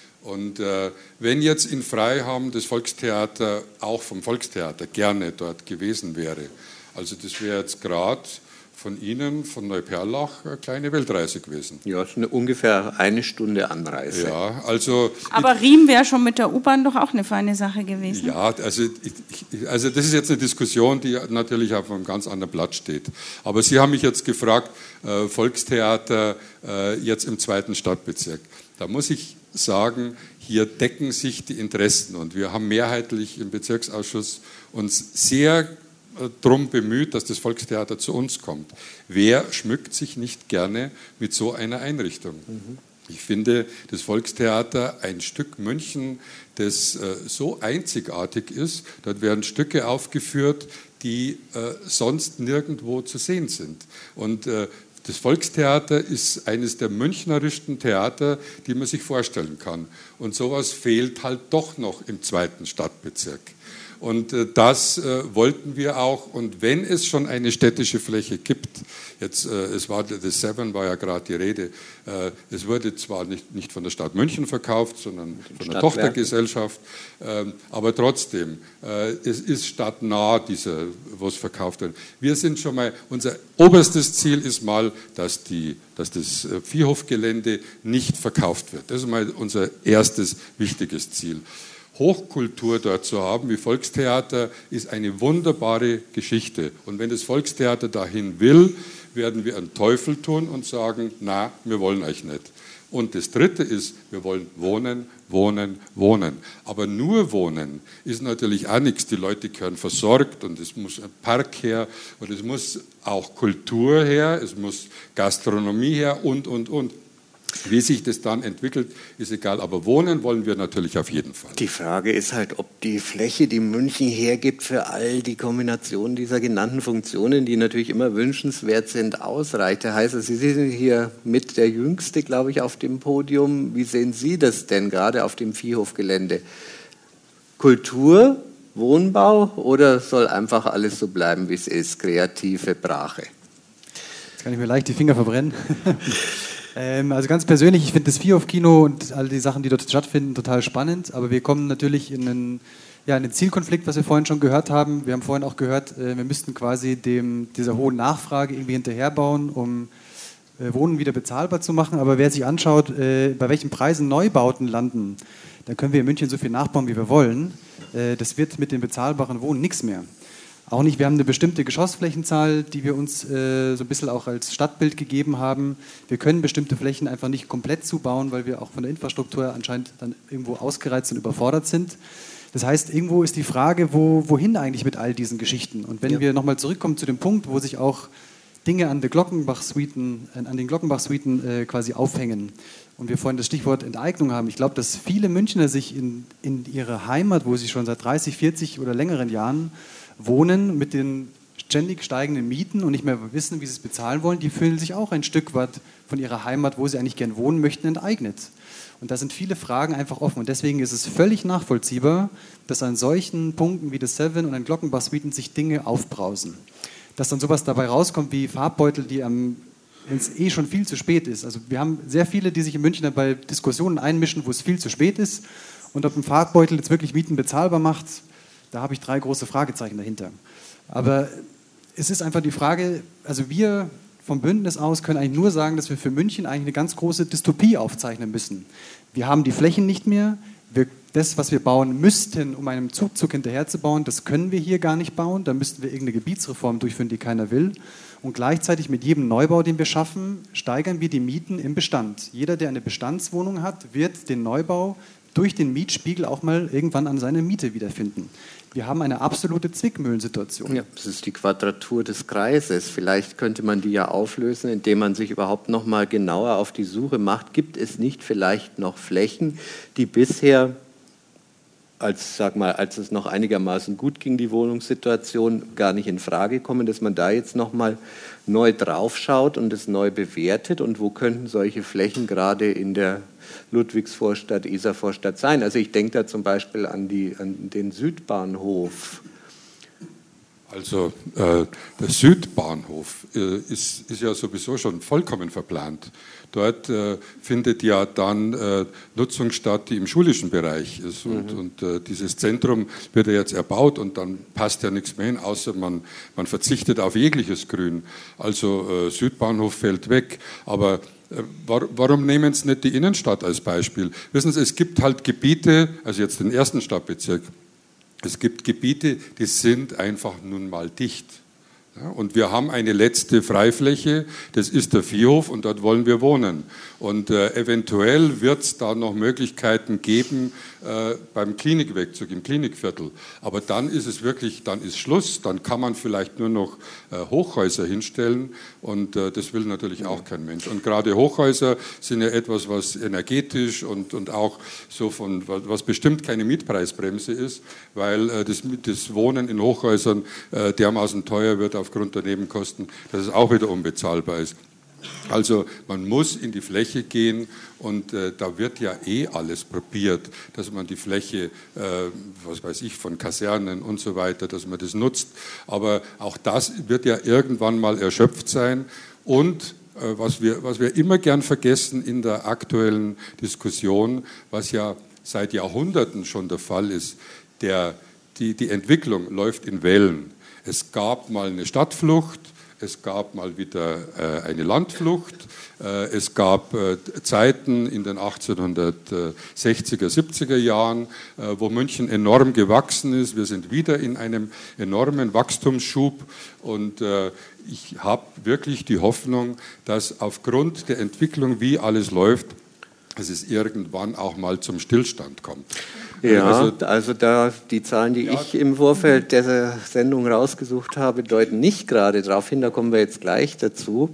Und äh, wenn jetzt in Freiham das Volkstheater auch vom Volkstheater gerne dort gewesen wäre, also das wäre jetzt gerade von Ihnen, von Neuperlach, eine kleine Weltreise gewesen. Ja, es ist eine ungefähr eine Stunde Anreise. Ja, also... Aber Riem wäre schon mit der U-Bahn doch auch eine feine Sache gewesen. Ja, also, ich, also das ist jetzt eine Diskussion, die natürlich auf einem ganz anderen Blatt steht. Aber Sie haben mich jetzt gefragt, äh, Volkstheater äh, jetzt im zweiten Stadtbezirk. Da muss ich sagen, hier decken sich die Interessen und wir haben mehrheitlich im Bezirksausschuss uns sehr darum bemüht, dass das Volkstheater zu uns kommt. Wer schmückt sich nicht gerne mit so einer Einrichtung? Mhm. Ich finde das Volkstheater ein Stück München, das äh, so einzigartig ist. Dort werden Stücke aufgeführt, die äh, sonst nirgendwo zu sehen sind. Und äh, das Volkstheater ist eines der münchnerischsten Theater, die man sich vorstellen kann. Und sowas fehlt halt doch noch im zweiten Stadtbezirk. Und äh, das äh, wollten wir auch. Und wenn es schon eine städtische Fläche gibt, jetzt, äh, es war, das Seven war ja gerade die Rede, äh, es wurde zwar nicht, nicht von der Stadt München verkauft, sondern von der Tochtergesellschaft, äh, aber trotzdem, äh, es ist stadtnah, dieser, wo es verkauft wird. Wir sind schon mal, unser oberstes Ziel ist mal, dass, die, dass das Viehhofgelände nicht verkauft wird. Das ist mal unser erstes wichtiges Ziel. Hochkultur dort zu haben, wie Volkstheater, ist eine wunderbare Geschichte. Und wenn das Volkstheater dahin will, werden wir einen Teufel tun und sagen, na, wir wollen euch nicht. Und das Dritte ist, wir wollen wohnen, wohnen, wohnen. Aber nur wohnen ist natürlich auch nichts. Die Leute gehören versorgt und es muss ein Park her und es muss auch Kultur her, es muss Gastronomie her und, und, und. Wie sich das dann entwickelt, ist egal. Aber wohnen wollen wir natürlich auf jeden Fall. Die Frage ist halt, ob die Fläche, die München hergibt für all die Kombinationen dieser genannten Funktionen, die natürlich immer wünschenswert sind, ausreicht. Herr Heißer, Sie sind hier mit der Jüngste, glaube ich, auf dem Podium. Wie sehen Sie das denn gerade auf dem Viehhofgelände? Kultur, Wohnbau oder soll einfach alles so bleiben, wie es ist? Kreative Brache. Jetzt kann ich mir leicht die Finger verbrennen. Also ganz persönlich, ich finde das Viehhof-Kino und all die Sachen, die dort stattfinden, total spannend. Aber wir kommen natürlich in einen, ja, in einen Zielkonflikt, was wir vorhin schon gehört haben. Wir haben vorhin auch gehört, wir müssten quasi dem, dieser hohen Nachfrage irgendwie hinterherbauen, um Wohnen wieder bezahlbar zu machen. Aber wer sich anschaut, bei welchen Preisen Neubauten landen, dann können wir in München so viel nachbauen, wie wir wollen. Das wird mit dem bezahlbaren Wohnen nichts mehr. Auch nicht, wir haben eine bestimmte Geschossflächenzahl, die wir uns äh, so ein bisschen auch als Stadtbild gegeben haben. Wir können bestimmte Flächen einfach nicht komplett zubauen, weil wir auch von der Infrastruktur anscheinend dann irgendwo ausgereizt und überfordert sind. Das heißt, irgendwo ist die Frage, wo, wohin eigentlich mit all diesen Geschichten? Und wenn ja. wir nochmal zurückkommen zu dem Punkt, wo sich auch Dinge an, der Glockenbach-Suiten, an den Glockenbach-Suiten äh, quasi aufhängen und wir vorhin das Stichwort Enteignung haben, ich glaube, dass viele Münchner sich in, in ihre Heimat, wo sie schon seit dreißig, vierzig oder längeren Jahren wohnen, mit den ständig steigenden Mieten und nicht mehr wissen, wie sie es bezahlen wollen, die fühlen sich auch ein Stück weit von ihrer Heimat, wo sie eigentlich gern wohnen möchten, enteignet. Und da sind viele Fragen einfach offen. Und deswegen ist es völlig nachvollziehbar, dass an solchen Punkten wie das Seven und an Glockenbach-Suiten sich Dinge aufbrausen. Dass dann sowas dabei rauskommt wie Farbbeutel, die am, wenn es eh schon viel zu spät ist. Also wir haben sehr viele, die sich in München bei Diskussionen einmischen, wo es viel zu spät ist. Und ob ein Farbbeutel jetzt wirklich Mieten bezahlbar macht, da habe ich drei große Fragezeichen dahinter. Aber es ist einfach die Frage, also wir vom Bündnis aus können eigentlich nur sagen, dass wir für München eigentlich eine ganz große Dystopie aufzeichnen müssen. Wir haben die Flächen nicht mehr. Wir, das, was wir bauen müssten, um einem Zugzug hinterherzubauen, das können wir hier gar nicht bauen. Da müssten wir irgendeine Gebietsreform durchführen, die keiner will. Und gleichzeitig mit jedem Neubau, den wir schaffen, steigern wir die Mieten im Bestand. Jeder, der eine Bestandswohnung hat, wird den Neubau durch den Mietspiegel auch mal irgendwann an seine Miete wiederfinden. Wir haben eine absolute Zwickmühlensituation. Ja, das ist die Quadratur des Kreises. Vielleicht könnte man die ja auflösen, indem man sich überhaupt noch mal genauer auf die Suche macht. Gibt es nicht vielleicht noch Flächen, die bisher, als, sag mal, als es noch einigermaßen gut ging, die Wohnungssituation, gar nicht in Frage kommen, dass man da jetzt noch mal neu draufschaut und es neu bewertet? Und wo könnten solche Flächen gerade in der Ludwigsvorstadt, Isarvorstadt sein? Also ich denke da zum Beispiel an, die, an den Südbahnhof. Also äh, der Südbahnhof äh, ist, ist ja sowieso schon vollkommen verplant. Dort äh, findet ja dann äh, Nutzung statt, die im schulischen Bereich ist. Und, mhm. und äh, dieses Zentrum wird ja jetzt erbaut und dann passt ja nichts mehr hin, außer man, man verzichtet auf jegliches Grün. Also äh, Südbahnhof fällt weg. Aber äh, war, warum nehmen Sie nicht die Innenstadt als Beispiel? Wissen Sie, es gibt halt Gebiete, also jetzt den ersten Stadtbezirk, es gibt Gebiete, die sind einfach nun mal dicht. Ja, und wir haben eine letzte Freifläche, das ist der Viehhof und dort wollen wir wohnen. Und äh, eventuell wird es da noch Möglichkeiten geben äh, beim Klinikwegzug, im Klinikviertel. Aber dann ist es wirklich, dann ist Schluss, dann kann man vielleicht nur noch äh, Hochhäuser hinstellen und äh, das will natürlich auch kein Mensch. Und gerade Hochhäuser sind ja etwas, was energetisch und, und auch so von, was bestimmt keine Mietpreisbremse ist, weil äh, das, das Wohnen in Hochhäusern äh, dermaßen teuer wird aufgrund der Nebenkosten, dass es auch wieder unbezahlbar ist. Also man muss in die Fläche gehen und äh, da wird ja eh alles probiert, dass man die Fläche, äh, was weiß ich, von Kasernen und so weiter, dass man das nutzt. Aber auch das wird ja irgendwann mal erschöpft sein. Und äh, was wir, was wir immer gern vergessen in der aktuellen Diskussion, was ja seit Jahrhunderten schon der Fall ist, der, die, die Entwicklung läuft in Wellen. Es gab mal eine Stadtflucht, es gab mal wieder äh, eine Landflucht, äh, es gab äh, Zeiten in den achtzehnhundertsechziger, siebziger Jahren, äh, wo München enorm gewachsen ist. Wir sind wieder in einem enormen Wachstumsschub und äh, ich habe wirklich die Hoffnung, dass aufgrund der Entwicklung, wie alles läuft, dass es irgendwann auch mal zum Stillstand kommt. Ja, also, also da die Zahlen, die ja, ich im Vorfeld der Sendung rausgesucht habe, deuten nicht gerade darauf hin, da kommen wir jetzt gleich dazu.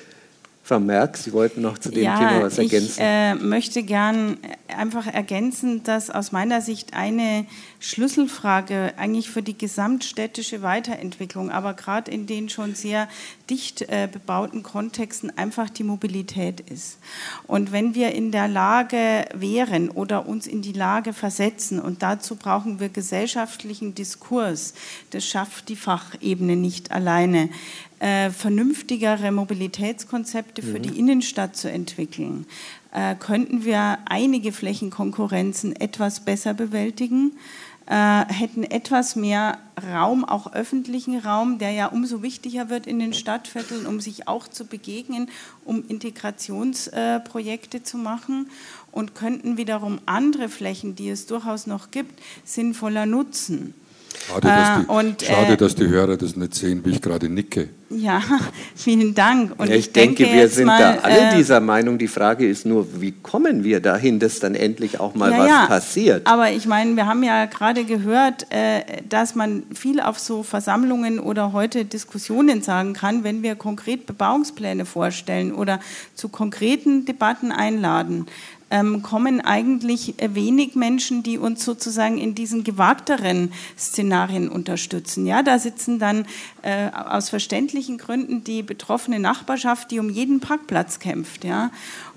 Frau Merck, Sie wollten noch zu dem ja, Thema was ergänzen. Ich äh, möchte gern einfach ergänzen, dass aus meiner Sicht eine Schlüsselfrage eigentlich für die gesamtstädtische Weiterentwicklung, aber gerade in den schon sehr dicht äh, bebauten Kontexten einfach die Mobilität ist. Und wenn wir in der Lage wären oder uns in die Lage versetzen, und dazu brauchen wir gesellschaftlichen Diskurs, das schafft die Fachebene nicht alleine, Äh, vernünftigere Mobilitätskonzepte für mhm. die Innenstadt zu entwickeln, äh, könnten wir einige Flächenkonkurrenzen etwas besser bewältigen, äh, hätten etwas mehr Raum, auch öffentlichen Raum, der ja umso wichtiger wird in den Stadtvierteln, um sich auch zu begegnen, um Integrationsprojekte äh, zu machen, und könnten wiederum andere Flächen, die es durchaus noch gibt, sinnvoller nutzen. Schade, dass die, äh, und, schade, äh, dass die Hörer das nicht sehen, wie ich gerade nicke. Ja, vielen Dank. Und ja, ich, ich denke, denke wir sind mal, da alle äh, dieser Meinung. Die Frage ist nur, wie kommen wir dahin, dass dann endlich auch mal ja, was ja, passiert? Aber ich meine, wir haben ja gerade gehört, äh, dass man viel auf so Versammlungen oder heute Diskussionen sagen kann, wenn wir konkret Bebauungspläne vorstellen oder zu konkreten Debatten einladen. Ähm, kommen eigentlich wenig Menschen, die uns sozusagen in diesen gewagteren Szenarien unterstützen. Ja, da sitzen dann äh, aus verständlichen Gründen die betroffene Nachbarschaft, die um jeden Parkplatz kämpft. Ja,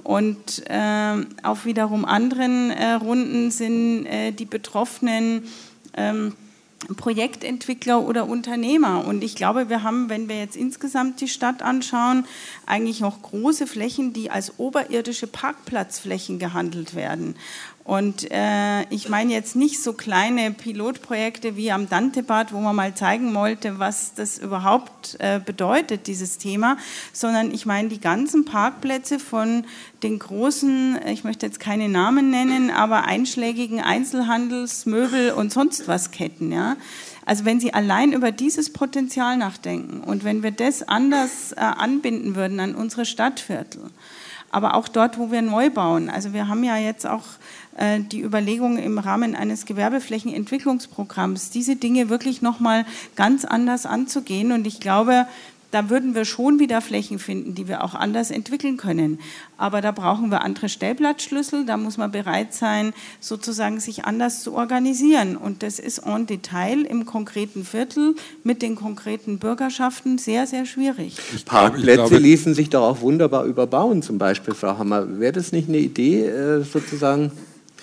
und äh, auf wiederum anderen äh, Runden sind äh, die Betroffenen ähm, Projektentwickler oder Unternehmer. Und ich glaube, wir haben, wenn wir jetzt insgesamt die Stadt anschauen, eigentlich noch große Flächen, die als oberirdische Parkplatzflächen gehandelt werden. Und äh, ich meine jetzt nicht so kleine Pilotprojekte wie am Dantebad, wo man mal zeigen wollte, was das überhaupt äh, bedeutet, dieses Thema, sondern ich meine die ganzen Parkplätze von den großen, ich möchte jetzt keine Namen nennen, aber einschlägigen Einzelhandels-, Möbel- und sonst was Ketten, ja. Also wenn Sie allein über dieses Potenzial nachdenken und wenn wir das anders äh, anbinden würden an unsere Stadtviertel, aber auch dort, wo wir neu bauen. Also wir haben ja jetzt auch äh, die Überlegung im Rahmen eines Gewerbeflächenentwicklungsprogramms, diese Dinge wirklich nochmal ganz anders anzugehen. Und ich glaube, da würden wir schon wieder Flächen finden, die wir auch anders entwickeln können. Aber da brauchen wir andere Stellplatzschlüssel, da muss man bereit sein, sozusagen sich anders zu organisieren. Und das ist en Detail im konkreten Viertel mit den konkreten Bürgerschaften sehr, sehr schwierig. Parkplätze glaube, ließen sich doch auch wunderbar überbauen, zum Beispiel, Frau Hammer. Wäre das nicht eine Idee, sozusagen,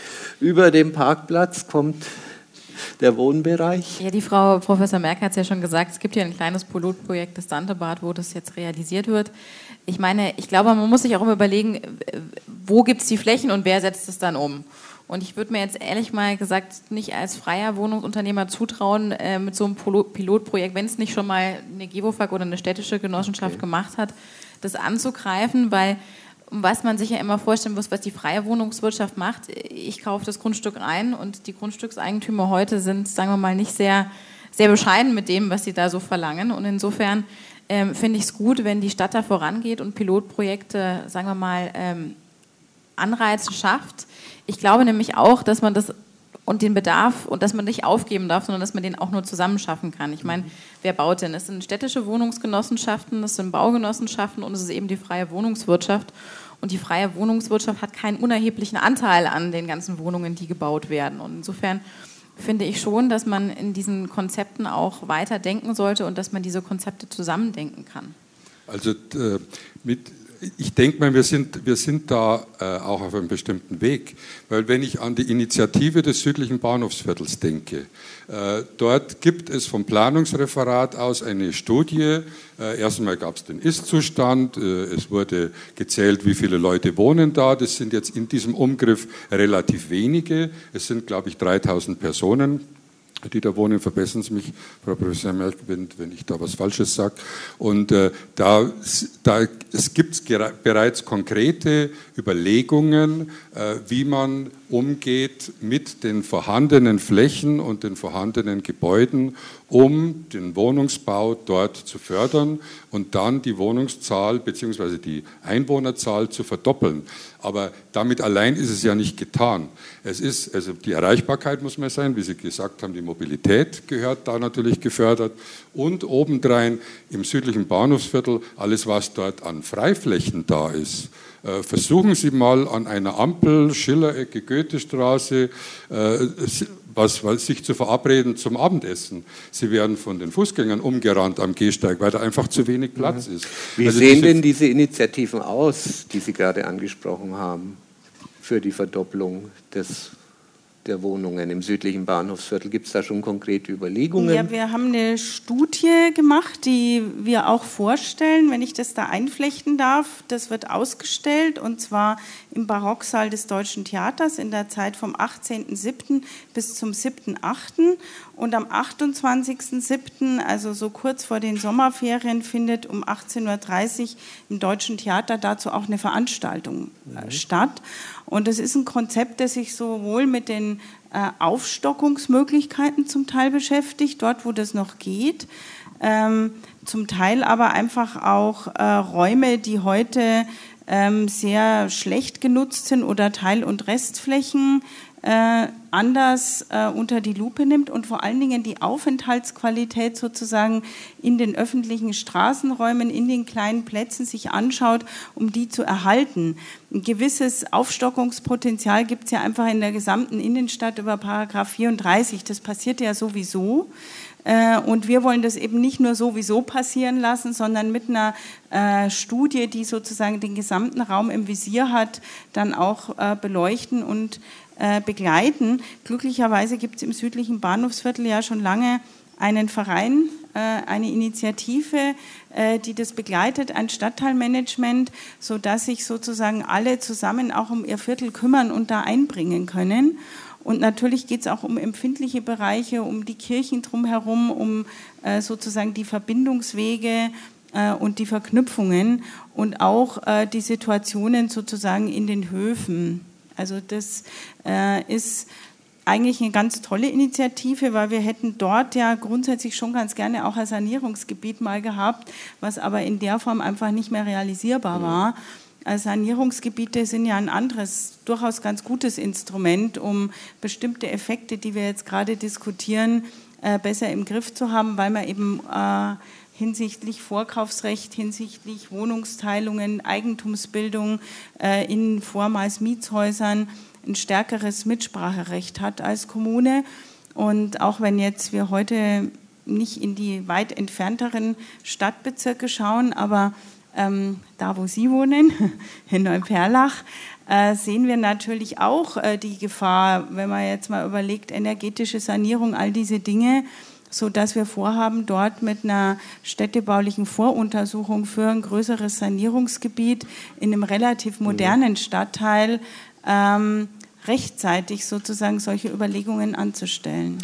über dem Parkplatz kommt der Wohnbereich? Ja, die Frau Professor Merck hat es ja schon gesagt, es gibt hier ein kleines Pilotprojekt des Dantebad, wo das jetzt realisiert wird. Ich meine, ich glaube, man muss sich auch immer überlegen, wo gibt es die Flächen und wer setzt es dann um? Und ich würde mir jetzt ehrlich mal gesagt nicht als freier Wohnungsunternehmer zutrauen, äh, mit so einem Pilotprojekt, wenn es nicht schon mal eine GEWOFAG oder eine städtische Genossenschaft okay. gemacht hat, das anzugreifen, weil was man sich ja immer vorstellen muss, was die freie Wohnungswirtschaft macht. Ich kaufe das Grundstück ein und die Grundstückseigentümer heute sind, sagen wir mal, nicht sehr, sehr bescheiden mit dem, was sie da so verlangen. Und insofern ähm, finde ich es gut, wenn die Stadt da vorangeht und Pilotprojekte, sagen wir mal, ähm, Anreize schafft. Ich glaube nämlich auch, dass man das und den Bedarf und dass man nicht aufgeben darf, sondern dass man den auch nur zusammen schaffen kann. Ich meine, wer baut denn? Es sind städtische Wohnungsgenossenschaften, es sind Baugenossenschaften und es ist eben die freie Wohnungswirtschaft. Und die freie Wohnungswirtschaft hat keinen unerheblichen Anteil an den ganzen Wohnungen, die gebaut werden. Und insofern finde ich schon, dass man in diesen Konzepten auch weiter denken sollte und dass man diese Konzepte zusammendenken kann. Also äh, mit Ich denke mal, wir sind, wir sind da äh, auch auf einem bestimmten Weg, weil wenn ich an die Initiative des südlichen Bahnhofsviertels denke, äh, dort gibt es vom Planungsreferat aus eine Studie. Äh, erstmal gab es den Ist-Zustand, äh, es wurde gezählt, wie viele Leute wohnen da. Das sind jetzt in diesem Umgriff relativ wenige. Es sind, glaube ich, dreitausend Personen, die da wohnen. Verbessern Sie mich, Frau Professor Merck, wenn, wenn ich da was Falsches sage. Und äh, da, da es gibt bereits konkrete Überlegungen, äh, wie man umgeht mit den vorhandenen Flächen und den vorhandenen Gebäuden, um den Wohnungsbau dort zu fördern und dann die Wohnungszahl bzw. die Einwohnerzahl zu verdoppeln. Aber damit allein ist es ja nicht getan. Es ist, also die Erreichbarkeit muss mehr sein, wie Sie gesagt haben, die Mobilität gehört da natürlich gefördert und obendrein im südlichen Bahnhofsviertel alles, was dort an Freiflächen da ist. Äh, versuchen Sie mal an einer Ampel, Schillerecke, Goethestraße, äh, was, was, sich zu verabreden zum Abendessen. Sie werden von den Fußgängern umgerannt am Gehsteig, weil da einfach zu wenig Platz ist. Wie also sehen diese, denn diese Initiativen aus, die Sie gerade angesprochen haben, für die Verdopplung des der Wohnungen im südlichen Bahnhofsviertel? Gibt es da schon konkrete Überlegungen? Ja, wir haben eine Studie gemacht, die wir auch vorstellen, wenn ich das da einflechten darf. Das wird ausgestellt und zwar im Barocksaal des Deutschen Theaters in der Zeit vom achtzehnten siebten bis zum siebten achten Und am achtundzwanzigsten siebten, also so kurz vor den Sommerferien, findet um achtzehn Uhr dreißig im Deutschen Theater dazu auch eine Veranstaltung mhm. statt. Und das ist ein Konzept, das sich sowohl mit den äh, Aufstockungsmöglichkeiten zum Teil beschäftigt, dort wo das noch geht, ähm, zum Teil aber einfach auch äh, Räume, die heute ähm, sehr schlecht genutzt sind oder Teil- und Restflächen äh, anders äh, unter die Lupe nimmt und vor allen Dingen die Aufenthaltsqualität sozusagen in den öffentlichen Straßenräumen, in den kleinen Plätzen sich anschaut, um die zu erhalten. Ein gewisses Aufstockungspotenzial gibt es ja einfach in der gesamten Innenstadt über Paragraph vierunddreißig. Das passiert ja sowieso. Und wir wollen das eben nicht nur sowieso passieren lassen, sondern mit einer äh, Studie, die sozusagen den gesamten Raum im Visier hat, dann auch äh, beleuchten und äh, begleiten. Glücklicherweise gibt es im südlichen Bahnhofsviertel ja schon lange einen Verein, äh, eine Initiative, äh, die das begleitet, ein Stadtteilmanagement, sodass sich sozusagen alle zusammen auch um ihr Viertel kümmern und da einbringen können. Und natürlich geht es auch um empfindliche Bereiche, um die Kirchen drumherum, um äh, sozusagen die Verbindungswege äh, und die Verknüpfungen und auch äh, die Situationen sozusagen in den Höfen. Also das äh, ist eigentlich eine ganz tolle Initiative, weil wir hätten dort ja grundsätzlich schon ganz gerne auch ein Sanierungsgebiet mal gehabt, was aber in der Form einfach nicht mehr realisierbar war. Sanierungsgebiete sind ja ein anderes, durchaus ganz gutes Instrument, um bestimmte Effekte, die wir jetzt gerade diskutieren, besser im Griff zu haben, weil man eben hinsichtlich Vorkaufsrecht, hinsichtlich Wohnungsteilungen, Eigentumsbildung in vormals Mietshäusern ein stärkeres Mitspracherecht hat als Kommune. Und auch wenn jetzt wir heute nicht in die weit entfernteren Stadtbezirke schauen, aber ähm, da, wo Sie wohnen, in Neuperlach, äh, sehen wir natürlich auch äh, die Gefahr, wenn man jetzt mal überlegt, energetische Sanierung, all diese Dinge, sodass wir vorhaben, dort mit einer städtebaulichen Voruntersuchung für ein größeres Sanierungsgebiet in einem relativ modernen Stadtteil ähm, rechtzeitig sozusagen solche Überlegungen anzustellen.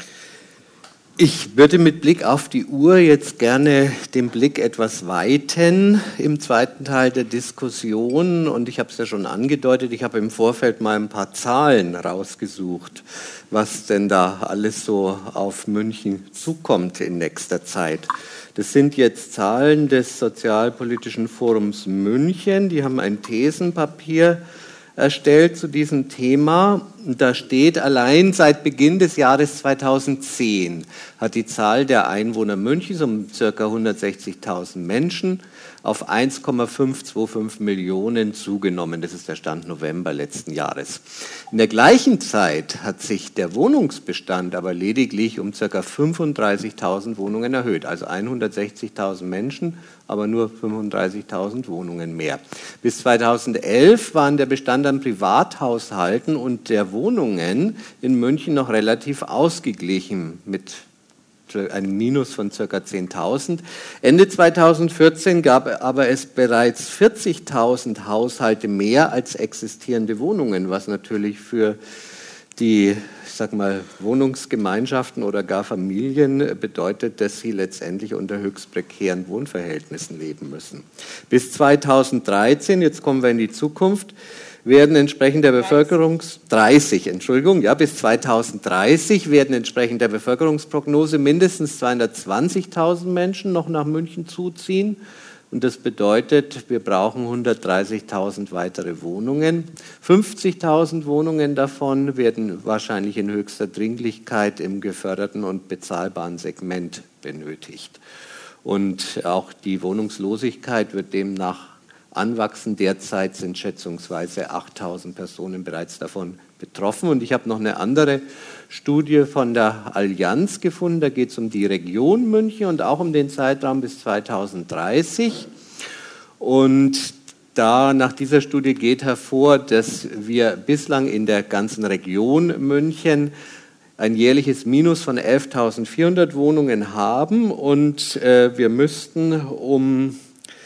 Ich würde mit Blick auf die Uhr jetzt gerne den Blick etwas weiten im zweiten Teil der Diskussion. Und ich habe es ja schon angedeutet, ich habe im Vorfeld mal ein paar Zahlen rausgesucht, was denn da alles so auf München zukommt in nächster Zeit. Das sind jetzt Zahlen des Sozialpolitischen Forums München. Die haben ein Thesenpapier erstellt zu diesem Thema. Da steht, allein seit Beginn des Jahres zweitausendzehn hat die Zahl der Einwohner Münchens um ca. hundertsechzigtausend Menschen auf eins Komma fünfhundertfünfundzwanzig Millionen zugenommen. Das ist der Stand November letzten Jahres. In der gleichen Zeit hat sich der Wohnungsbestand aber lediglich um ca. fünfunddreißigtausend Wohnungen erhöht. Also hundertsechzigtausend Menschen, aber nur fünfunddreißigtausend Wohnungen mehr. Bis zweitausendelf waren der Bestand an Privathaushalten und der Wohnungen in München noch relativ ausgeglichen mit einem Minus von ca. zehntausend. Ende zweitausendvierzehn gab aber es bereits vierzigtausend Haushalte mehr als existierende Wohnungen, was natürlich für die, ich sag mal, Wohnungsgemeinschaften oder gar Familien bedeutet, dass sie letztendlich unter höchst prekären Wohnverhältnissen leben müssen. Bis zweitausenddreizehn, jetzt kommen wir in die Zukunft, werden entsprechend der Bevölkerungs... dreißig, Entschuldigung, ja, bis zweitausenddreißig werden entsprechend der Bevölkerungsprognose mindestens zweihundertzwanzigtausend Menschen noch nach München zuziehen. Und das bedeutet, wir brauchen hundertdreißigtausend weitere Wohnungen. fünfzigtausend Wohnungen davon werden wahrscheinlich in höchster Dringlichkeit im geförderten und bezahlbaren Segment benötigt. Und auch die Wohnungslosigkeit wird demnach anwachsen. Derzeit sind schätzungsweise achttausend Personen bereits davon betroffen. Und ich habe noch eine andere Studie von der Allianz gefunden. Da geht es um die Region München und auch um den Zeitraum bis zweitausenddreißig. Und da nach dieser Studie geht hervor, dass wir bislang in der ganzen Region München ein jährliches Minus von elftausendvierhundert Wohnungen haben. Und äh, wir müssten um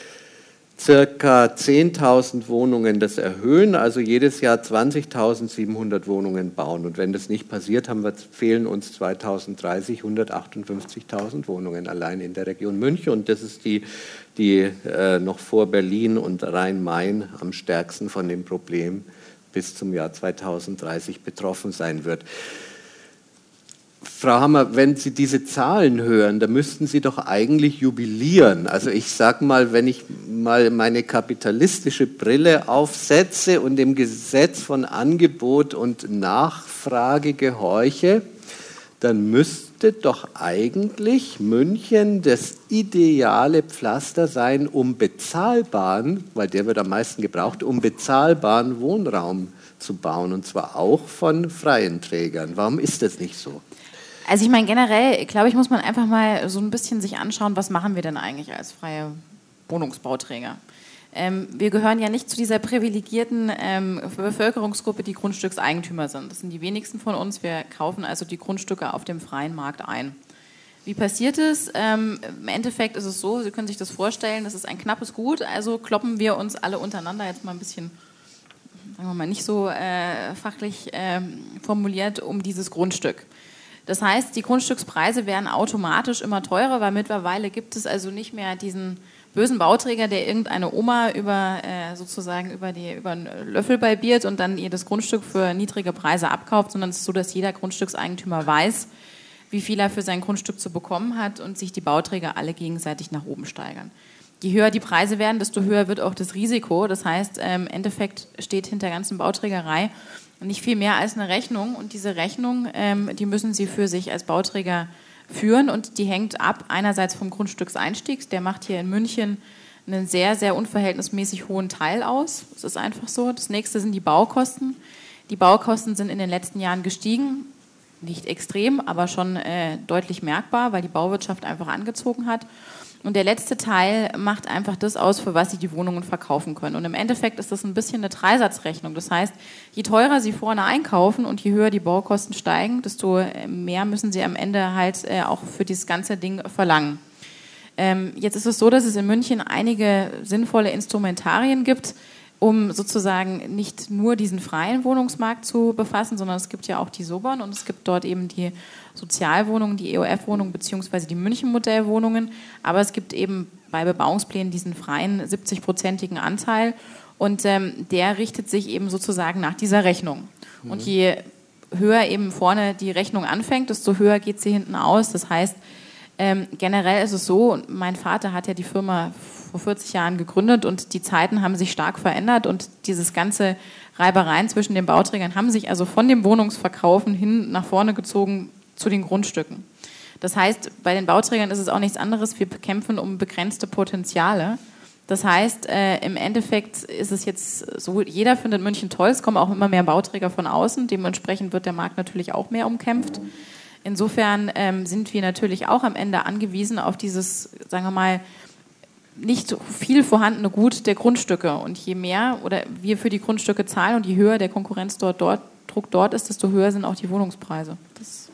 circa zehntausend Wohnungen das erhöhen, also jedes Jahr zwanzigtausendsiebenhundert Wohnungen bauen. Und wenn das nicht passiert, haben wir, fehlen uns zweitausenddreißig hundertachtundfünfzigtausend Wohnungen allein in der Region München. Und das ist die, die äh, noch vor Berlin und Rhein-Main am stärksten von dem Problem bis zum Jahr zweitausenddreißig betroffen sein wird. Frau Hammer, wenn Sie diese Zahlen hören, dann müssten Sie doch eigentlich jubilieren. Also ich sage mal, wenn ich mal meine kapitalistische Brille aufsetze und dem Gesetz von Angebot und Nachfrage gehorche, dann müsste doch eigentlich München das ideale Pflaster sein, um bezahlbaren, weil der wird am meisten gebraucht, um bezahlbaren Wohnraum zu bauen, und zwar auch von freien Trägern. Warum ist das nicht so? Also ich meine, generell, glaube ich, muss man einfach mal so ein bisschen sich anschauen, was machen wir denn eigentlich als freie Wohnungsbauträger. Ähm, wir gehören ja nicht zu dieser privilegierten ähm, Bevölkerungsgruppe, die Grundstückseigentümer sind. Das sind die wenigsten von uns. Wir kaufen also die Grundstücke auf dem freien Markt ein. Wie passiert es? Ähm, im Endeffekt ist es so, Sie können sich das vorstellen, das ist ein knappes Gut, also kloppen wir uns alle untereinander jetzt mal ein bisschen, sagen wir mal, nicht so äh, fachlich äh, formuliert, um dieses Grundstück. Das heißt, die Grundstückspreise werden automatisch immer teurer, weil mittlerweile gibt es also nicht mehr diesen bösen Bauträger, der irgendeine Oma über, äh, sozusagen über, die, über einen Löffel balbiert und dann ihr das Grundstück für niedrige Preise abkauft, sondern es ist so, dass jeder Grundstückseigentümer weiß, wie viel er für sein Grundstück zu bekommen hat und sich die Bauträger alle gegenseitig nach oben steigern. je höher die Preise werden, desto höher wird auch das Risiko. Das heißt, im Endeffekt steht hinter der ganzen Bauträgerei nicht viel mehr als eine Rechnung. Und diese Rechnung, die müssen Sie für sich als Bauträger führen. Und die hängt ab einerseits vom Grundstückseinstieg. Der macht hier in München einen sehr, sehr unverhältnismäßig hohen Teil aus. Das ist einfach so. Das nächste sind die Baukosten. Die Baukosten sind in den letzten Jahren gestiegen. Nicht extrem, aber schon äh, deutlich merkbar, weil die Bauwirtschaft einfach angezogen hat. Und der letzte Teil macht einfach das aus, für was Sie die Wohnungen verkaufen können. Und im Endeffekt ist das ein bisschen eine Dreisatzrechnung. Das heißt, je teurer Sie vorne einkaufen und je höher die Baukosten steigen, desto mehr müssen Sie am Ende halt äh, auch für dieses ganze Ding verlangen. Ähm, jetzt ist es so, dass es in München einige sinnvolle Instrumentarien gibt, um sozusagen nicht nur diesen freien Wohnungsmarkt zu befassen, sondern es gibt ja auch die Sobern und es gibt dort eben die Sozialwohnungen, die E O F-Wohnungen beziehungsweise die München-Modellwohnungen, aber es gibt eben bei Bebauungsplänen diesen freien siebzig-prozentigen Anteil und ähm, der richtet sich eben sozusagen nach dieser Rechnung. Mhm. Und je höher eben vorne die Rechnung anfängt, desto höher geht sie hinten aus. Das heißt, ähm, generell ist es so, mein Vater hat ja die Firma vor vierzig Jahren gegründet und die Zeiten haben sich stark verändert und dieses ganze Reibereien zwischen den Bauträgern haben sich also von dem Wohnungsverkaufen hin nach vorne gezogen zu den Grundstücken. Das heißt, bei den Bauträgern ist es auch nichts anderes, wir kämpfen um begrenzte Potenziale. Das heißt, äh, im Endeffekt ist es jetzt so, jeder findet München toll, es kommen auch immer mehr Bauträger von außen, dementsprechend wird der Markt natürlich auch mehr umkämpft. Insofern ähm, sind wir natürlich auch am Ende angewiesen auf dieses, sagen wir mal, nicht viel vorhandene Gut der Grundstücke. Und je mehr oder wir für die Grundstücke zahlen und je höher der Konkurrenz dort, dort Druck dort ist, desto höher sind auch die Wohnungspreise. Das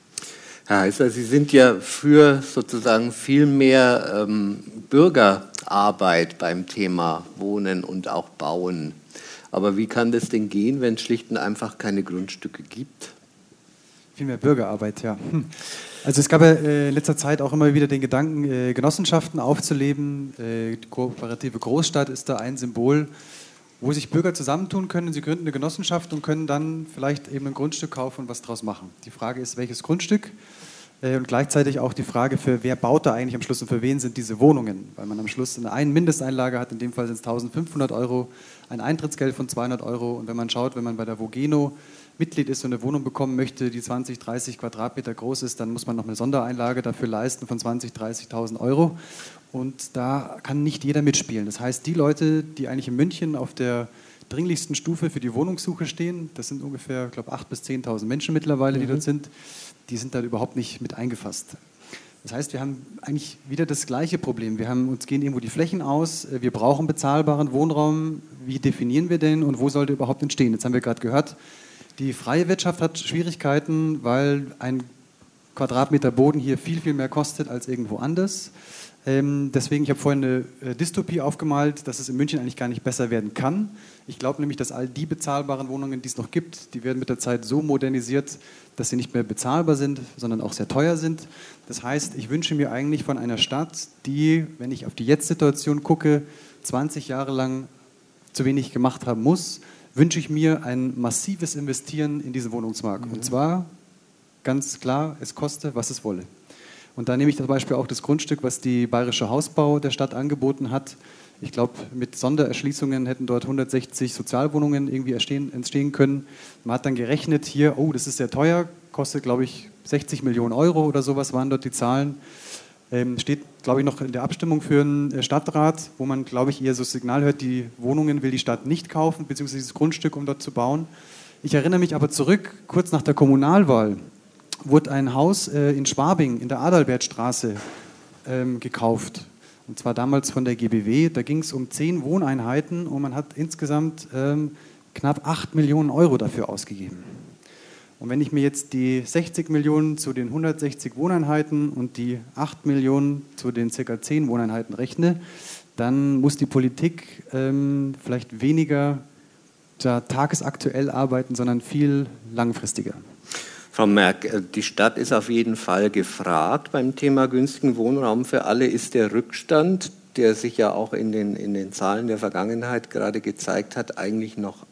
Herr Heißler, Sie sind ja für sozusagen viel mehr ähm, Bürgerarbeit beim Thema Wohnen und auch Bauen. Aber wie kann das denn gehen, wenn es schlicht und einfach keine Grundstücke gibt? Viel mehr Bürgerarbeit, ja. Also es gab ja äh, in letzter Zeit auch immer wieder den Gedanken, äh, Genossenschaften aufzuleben. Äh, die kooperative Großstadt ist da ein Symbol, wo sich Bürger zusammentun können. Sie gründen eine Genossenschaft und können dann vielleicht eben ein Grundstück kaufen und was draus machen. Die Frage ist, welches Grundstück? Äh, und gleichzeitig auch die Frage, für wer baut da eigentlich am Schluss und für wen sind diese Wohnungen? Weil man am Schluss eine ein Mindesteinlage hat, in dem Fall sind es eintausendfünfhundert Euro, ein Eintrittsgeld von zweihundert Euro. Und wenn man schaut, wenn man bei der Vogeno Mitglied ist und eine Wohnung bekommen möchte, die zwanzig, dreißig Quadratmeter groß ist, dann muss man noch eine Sondereinlage dafür leisten von zwanzigtausend, dreißigtausend Euro. Und da kann nicht jeder mitspielen. Das heißt, die Leute, die eigentlich in München auf der dringlichsten Stufe für die Wohnungssuche stehen, das sind ungefähr, ich glaube, achttausend bis zehntausend Menschen mittlerweile, die mhm. dort sind, die sind da überhaupt nicht mit eingefasst. Das heißt, wir haben eigentlich wieder das gleiche Problem. Wir haben, uns gehen irgendwo die Flächen aus, wir brauchen bezahlbaren Wohnraum. Wie definieren wir den und wo soll der überhaupt entstehen? Jetzt haben wir gerade gehört, die freie Wirtschaft hat Schwierigkeiten, weil ein Quadratmeter Boden hier viel, viel mehr kostet als irgendwo anders. Ähm, deswegen, ich habe vorhin eine äh, Dystopie aufgemalt, dass es in München eigentlich gar nicht besser werden kann. Ich glaube nämlich, dass all die bezahlbaren Wohnungen, die es noch gibt, die werden mit der Zeit so modernisiert, dass sie nicht mehr bezahlbar sind, sondern auch sehr teuer sind. Das heißt, ich wünsche mir eigentlich von einer Stadt, die, wenn ich auf die Jetzt-Situation gucke, zwanzig Jahre lang zu wenig gemacht haben muss, wünsche ich mir ein massives Investieren in diesen Wohnungsmarkt. Mhm. Und zwar ganz klar, es koste, was es wolle. Und da nehme ich zum Beispiel auch das Grundstück, was die Bayerische Hausbau der Stadt angeboten hat. Ich glaube, mit Sondererschließungen hätten dort hundertsechzig Sozialwohnungen irgendwie entstehen, entstehen können. Man hat dann gerechnet, hier, oh, das ist sehr teuer, kostet, glaube ich, sechzig Millionen Euro oder sowas waren dort die Zahlen. Ähm, steht, glaube ich, noch in der Abstimmung für einen Stadtrat, wo man, glaube ich, eher so das Signal hört, die Wohnungen will die Stadt nicht kaufen, beziehungsweise dieses Grundstück, um dort zu bauen. Ich erinnere mich aber zurück, kurz nach der Kommunalwahl wurde ein Haus äh, in Schwabing in der Adalbertstraße ähm, gekauft. Und zwar damals von der G B W. Da ging es um zehn Wohneinheiten und man hat insgesamt ähm, knapp acht Millionen Euro dafür ausgegeben. Und wenn ich mir jetzt die sechzig Millionen zu den hundertsechzig Wohneinheiten und die acht Millionen zu den ca. zehn Wohneinheiten rechne, dann muss die Politik ähm, vielleicht weniger ja, tagesaktuell arbeiten, sondern viel langfristiger. Frau Merck, die Stadt ist auf jeden Fall gefragt beim Thema günstigen Wohnraum für alle. Ist der Rückstand, der sich ja auch in den, in den Zahlen der Vergangenheit gerade gezeigt hat, eigentlich noch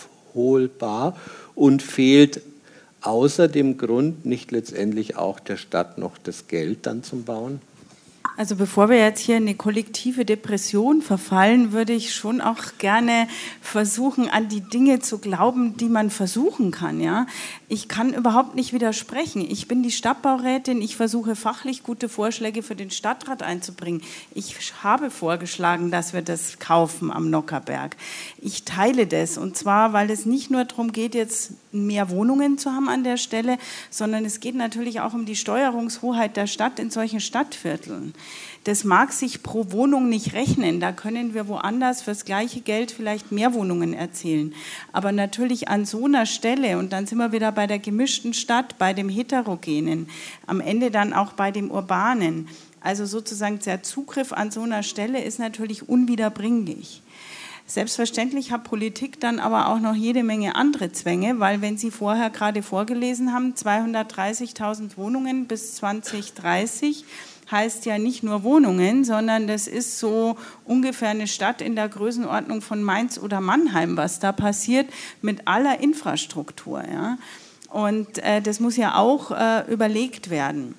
aufholbar und fehlt außer dem Grund nicht letztendlich auch der Stadt noch das Geld dann zum Bauen? Also bevor wir jetzt hier in eine kollektive Depression verfallen, würde ich schon auch gerne versuchen, an die Dinge zu glauben, die man versuchen kann. Ja? Ich kann überhaupt nicht widersprechen. Ich bin die Stadtbaurätin, ich versuche fachlich gute Vorschläge für den Stadtrat einzubringen. Ich habe vorgeschlagen, dass wir das kaufen am Nockherberg. Ich teile das, und zwar, weil es nicht nur darum geht, jetzt mehr Wohnungen zu haben an der Stelle, sondern es geht natürlich auch um die Steuerungshoheit der Stadt in solchen Stadtvierteln. Das mag sich pro Wohnung nicht rechnen, da können wir woanders fürs gleiche Geld vielleicht mehr Wohnungen erzielen. Aber natürlich an so einer Stelle, und dann sind wir wieder bei der gemischten Stadt, bei dem Heterogenen, am Ende dann auch bei dem Urbanen. Also sozusagen der Zugriff an so einer Stelle ist natürlich unwiederbringlich. Selbstverständlich hat Politik dann aber auch noch jede Menge andere Zwänge, weil, wenn Sie vorher gerade vorgelesen haben, zweihundertdreißigtausend Wohnungen bis zwanzig dreißig, heißt ja nicht nur Wohnungen, sondern das ist so ungefähr eine Stadt in der Größenordnung von Mainz oder Mannheim, was da passiert mit aller Infrastruktur. Ja? Und äh, das muss ja auch äh, überlegt werden.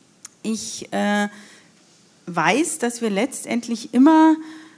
Ich äh, weiß, dass wir letztendlich immer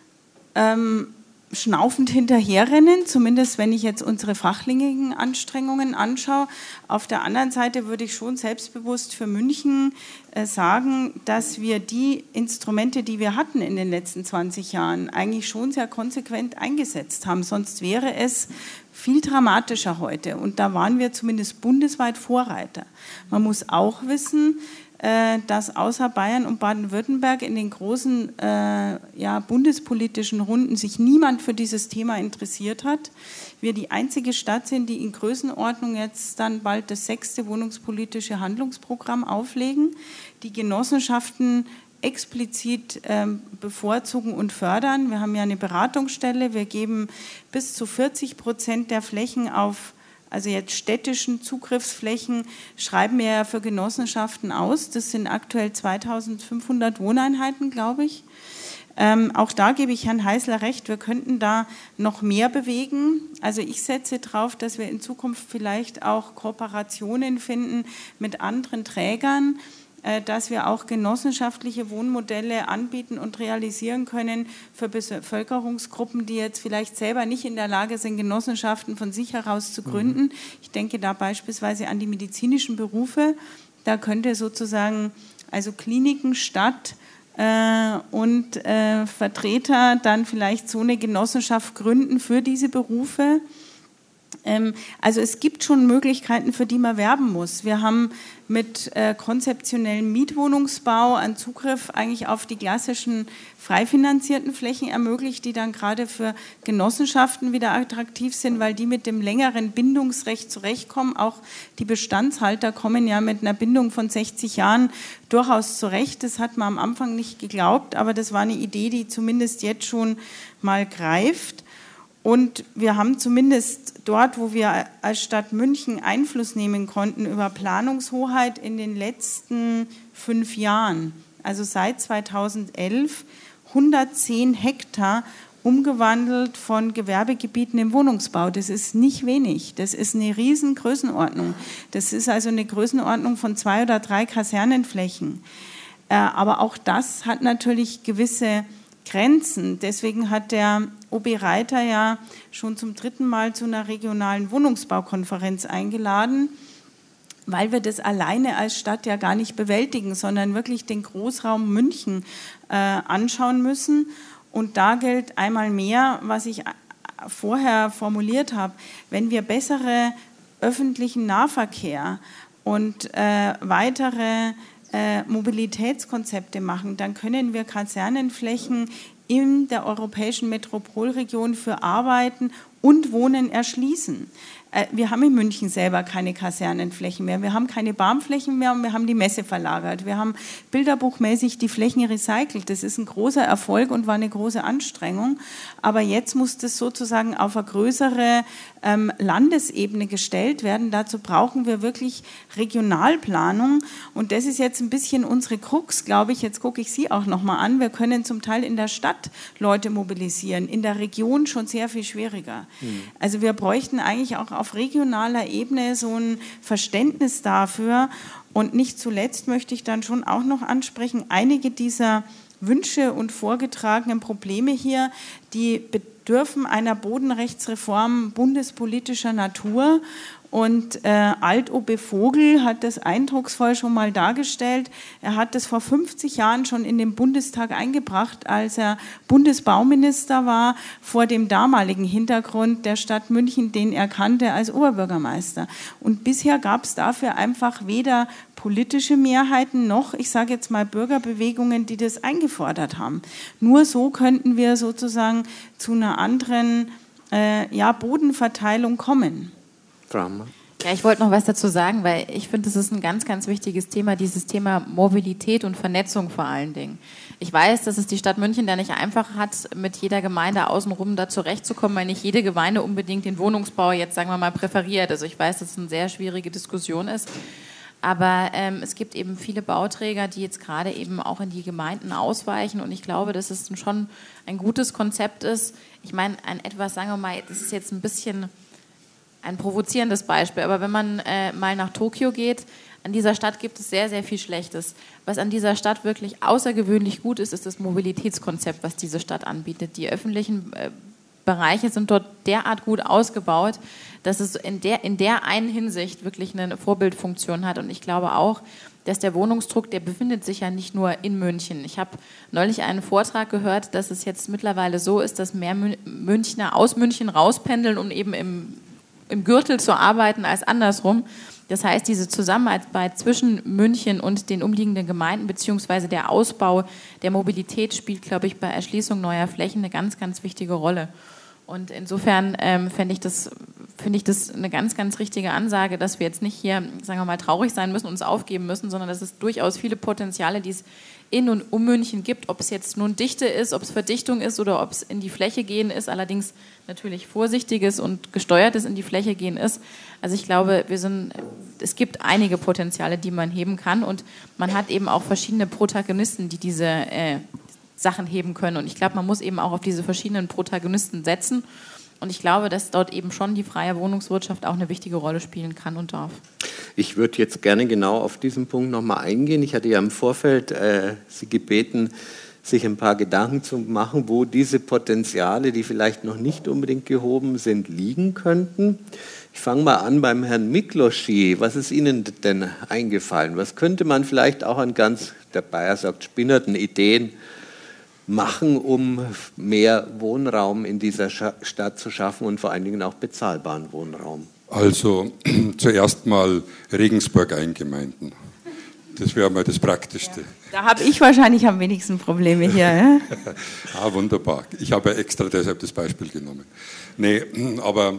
ähm, schnaufend hinterherrennen, zumindest wenn ich jetzt unsere fachlichen Anstrengungen anschaue. Auf der anderen Seite würde ich schon selbstbewusst für München äh, sagen, dass wir die Instrumente, die wir hatten in den letzten zwanzig Jahren, eigentlich schon sehr konsequent eingesetzt haben. Sonst wäre es viel dramatischer heute. Und da waren wir zumindest bundesweit Vorreiter. Man muss auch wissen, dass außer Bayern und Baden-Württemberg in den großen äh, ja, bundespolitischen Runden sich niemand für dieses Thema interessiert hat. Wir die einzige Stadt sind, die in Größenordnung jetzt dann bald das sechste wohnungspolitische Handlungsprogramm auflegen, die Genossenschaften explizit ähm, bevorzugen und fördern. Wir haben ja eine Beratungsstelle, wir geben bis zu vierzig Prozent der Flächen auf, also jetzt städtischen Zugriffsflächen, schreiben wir ja für Genossenschaften aus. Das sind aktuell zweitausendfünfhundert Wohneinheiten, glaube ich. Ähm, auch da gebe ich Herrn Heißler recht, wir könnten da noch mehr bewegen. Also ich setze darauf, dass wir in Zukunft vielleicht auch Kooperationen finden mit anderen Trägern, äh, dass wir auch genossenschaftliche Wohnmodelle anbieten und realisieren können für Bevölkerungsgruppen, die jetzt vielleicht selber nicht in der Lage sind, Genossenschaften von sich heraus zu gründen. Ich denke da beispielsweise an die medizinischen Berufe. Da könnte sozusagen also Kliniken, Stadt äh, und äh, Vertreter dann vielleicht so eine Genossenschaft gründen für diese Berufe. Ähm, also es gibt schon Möglichkeiten, für die man werben muss. Wir haben mit äh, konzeptionellem Mietwohnungsbau einen Zugriff eigentlich auf die klassischen frei finanzierten Flächen ermöglicht, die dann gerade für Genossenschaften wieder attraktiv sind, weil die mit dem längeren Bindungsrecht zurechtkommen. Auch die Bestandshalter kommen ja mit einer Bindung von sechzig Jahren durchaus zurecht. Das hat man am Anfang nicht geglaubt, aber das war eine Idee, die zumindest jetzt schon mal greift. Und wir haben zumindest dort, wo wir als Stadt München Einfluss nehmen konnten über Planungshoheit in den letzten fünf Jahren, also seit zweitausendelf, hundertzehn Hektar umgewandelt von Gewerbegebieten im Wohnungsbau. Das ist nicht wenig, das ist eine riesen Größenordnung. Das ist also eine Größenordnung von zwei oder drei Kasernenflächen. Aber auch das hat natürlich gewisse Grenzen. Deswegen hat der O B Reiter ja schon zum dritten Mal zu einer regionalen Wohnungsbaukonferenz eingeladen, weil wir das alleine als Stadt ja gar nicht bewältigen, sondern wirklich den Großraum München äh, anschauen müssen. Und da gilt einmal mehr, was ich vorher formuliert habe, wenn wir bessere öffentlichen Nahverkehr und äh, weitere Mobilitätskonzepte machen, dann können wir Kasernenflächen in der europäischen Metropolregion für Arbeiten und Wohnen erschließen. Wir haben in München selber keine Kasernenflächen mehr, wir haben keine Bahnflächen mehr und wir haben die Messe verlagert. Wir haben bilderbuchmäßig die Flächen recycelt. Das ist ein großer Erfolg und war eine große Anstrengung. Aber jetzt muss das sozusagen auf eine größere ähm, Landesebene gestellt werden. Dazu brauchen wir wirklich Regionalplanung. Und das ist jetzt ein bisschen unsere Krux, glaube ich. Jetzt gucke ich Sie auch nochmal an. Wir können zum Teil in der Stadt Leute mobilisieren, in der Region schon sehr viel schwieriger. Mhm. Also wir bräuchten eigentlich auch auf regionaler Ebene so ein Verständnis dafür. Und nicht zuletzt möchte ich dann schon auch noch ansprechen, einige dieser Wünsche und vorgetragenen Probleme hier, die bedürfen einer Bodenrechtsreform bundespolitischer Natur. Und äh, Alt-O-B Vogel hat das eindrucksvoll schon mal dargestellt. Er hat das vor fünfzig Jahren schon in den Bundestag eingebracht, als er Bundesbauminister war, vor dem damaligen Hintergrund der Stadt München, den er kannte als Oberbürgermeister. Und bisher gab es dafür einfach weder politische Mehrheiten noch, ich sage jetzt mal, Bürgerbewegungen, die das eingefordert haben. Nur so könnten wir sozusagen zu einer anderen äh, ja, Bodenverteilung kommen. Ja, ich wollte noch was dazu sagen, weil ich finde, das ist ein ganz, ganz wichtiges Thema, dieses Thema Mobilität und Vernetzung vor allen Dingen. Ich weiß, dass es die Stadt München da nicht einfach hat, mit jeder Gemeinde außenrum da zurechtzukommen, weil nicht jede Gemeinde unbedingt den Wohnungsbau jetzt, sagen wir mal, präferiert. Also ich weiß, dass es eine sehr schwierige Diskussion ist. Aber ähm, es gibt eben viele Bauträger, die jetzt gerade eben auch in die Gemeinden ausweichen. Und ich glaube, dass es schon ein gutes Konzept ist. Ich meine, ein etwas, sagen wir mal, das ist jetzt ein bisschen ein provozierendes Beispiel, aber wenn man äh, mal nach Tokio geht, an dieser Stadt gibt es sehr, sehr viel Schlechtes. Was an dieser Stadt wirklich außergewöhnlich gut ist, ist das Mobilitätskonzept, was diese Stadt anbietet. Die öffentlichen äh, Bereiche sind dort derart gut ausgebaut, dass es in der, in der einen Hinsicht wirklich eine Vorbildfunktion hat. Und ich glaube auch, dass der Wohnungsdruck, der befindet sich ja nicht nur in München. Ich habe neulich einen Vortrag gehört, dass es jetzt mittlerweile so ist, dass mehr Münchner aus München rauspendeln, um eben im im Gürtel zu arbeiten als andersrum. Das heißt, diese Zusammenarbeit zwischen München und den umliegenden Gemeinden beziehungsweise der Ausbau der Mobilität spielt, glaube ich, bei Erschließung neuer Flächen eine ganz, ganz wichtige Rolle. Und insofern ähm, fände ich das, finde ich das eine ganz, ganz richtige Ansage, dass wir jetzt nicht hier, sagen wir mal, traurig sein müssen und uns aufgeben müssen, sondern dass es durchaus viele Potenziale, die es in und um München gibt, ob es jetzt nun Dichte ist, ob es Verdichtung ist oder ob es in die Fläche gehen ist, allerdings natürlich vorsichtiges und gesteuertes in die Fläche gehen ist. Also ich glaube, wir sind, es gibt einige Potenziale, die man heben kann und man hat eben auch verschiedene Protagonisten, die diese äh, Sachen heben können und ich glaube, man muss eben auch auf diese verschiedenen Protagonisten setzen und ich glaube, dass dort eben schon die freie Wohnungswirtschaft auch eine wichtige Rolle spielen kann und darf. Ich würde jetzt gerne genau auf diesen Punkt nochmal eingehen. Ich hatte ja im Vorfeld äh, Sie gebeten, sich ein paar Gedanken zu machen, wo diese Potenziale, die vielleicht noch nicht unbedingt gehoben sind, liegen könnten. Ich fange mal an beim Herrn Mikloschi. Was ist Ihnen denn eingefallen? Was könnte man vielleicht auch an ganz, der Bayer sagt, spinnerten Ideen machen, um mehr Wohnraum in dieser Stadt zu schaffen und vor allen Dingen auch bezahlbaren Wohnraum? Also zuerst mal Regensburg Eingemeinden. Das wäre mal das Praktischste. Ja. Da habe ich wahrscheinlich am wenigsten Probleme hier. Ja? Ah, wunderbar. Ich habe extra deshalb das Beispiel genommen. Nee, aber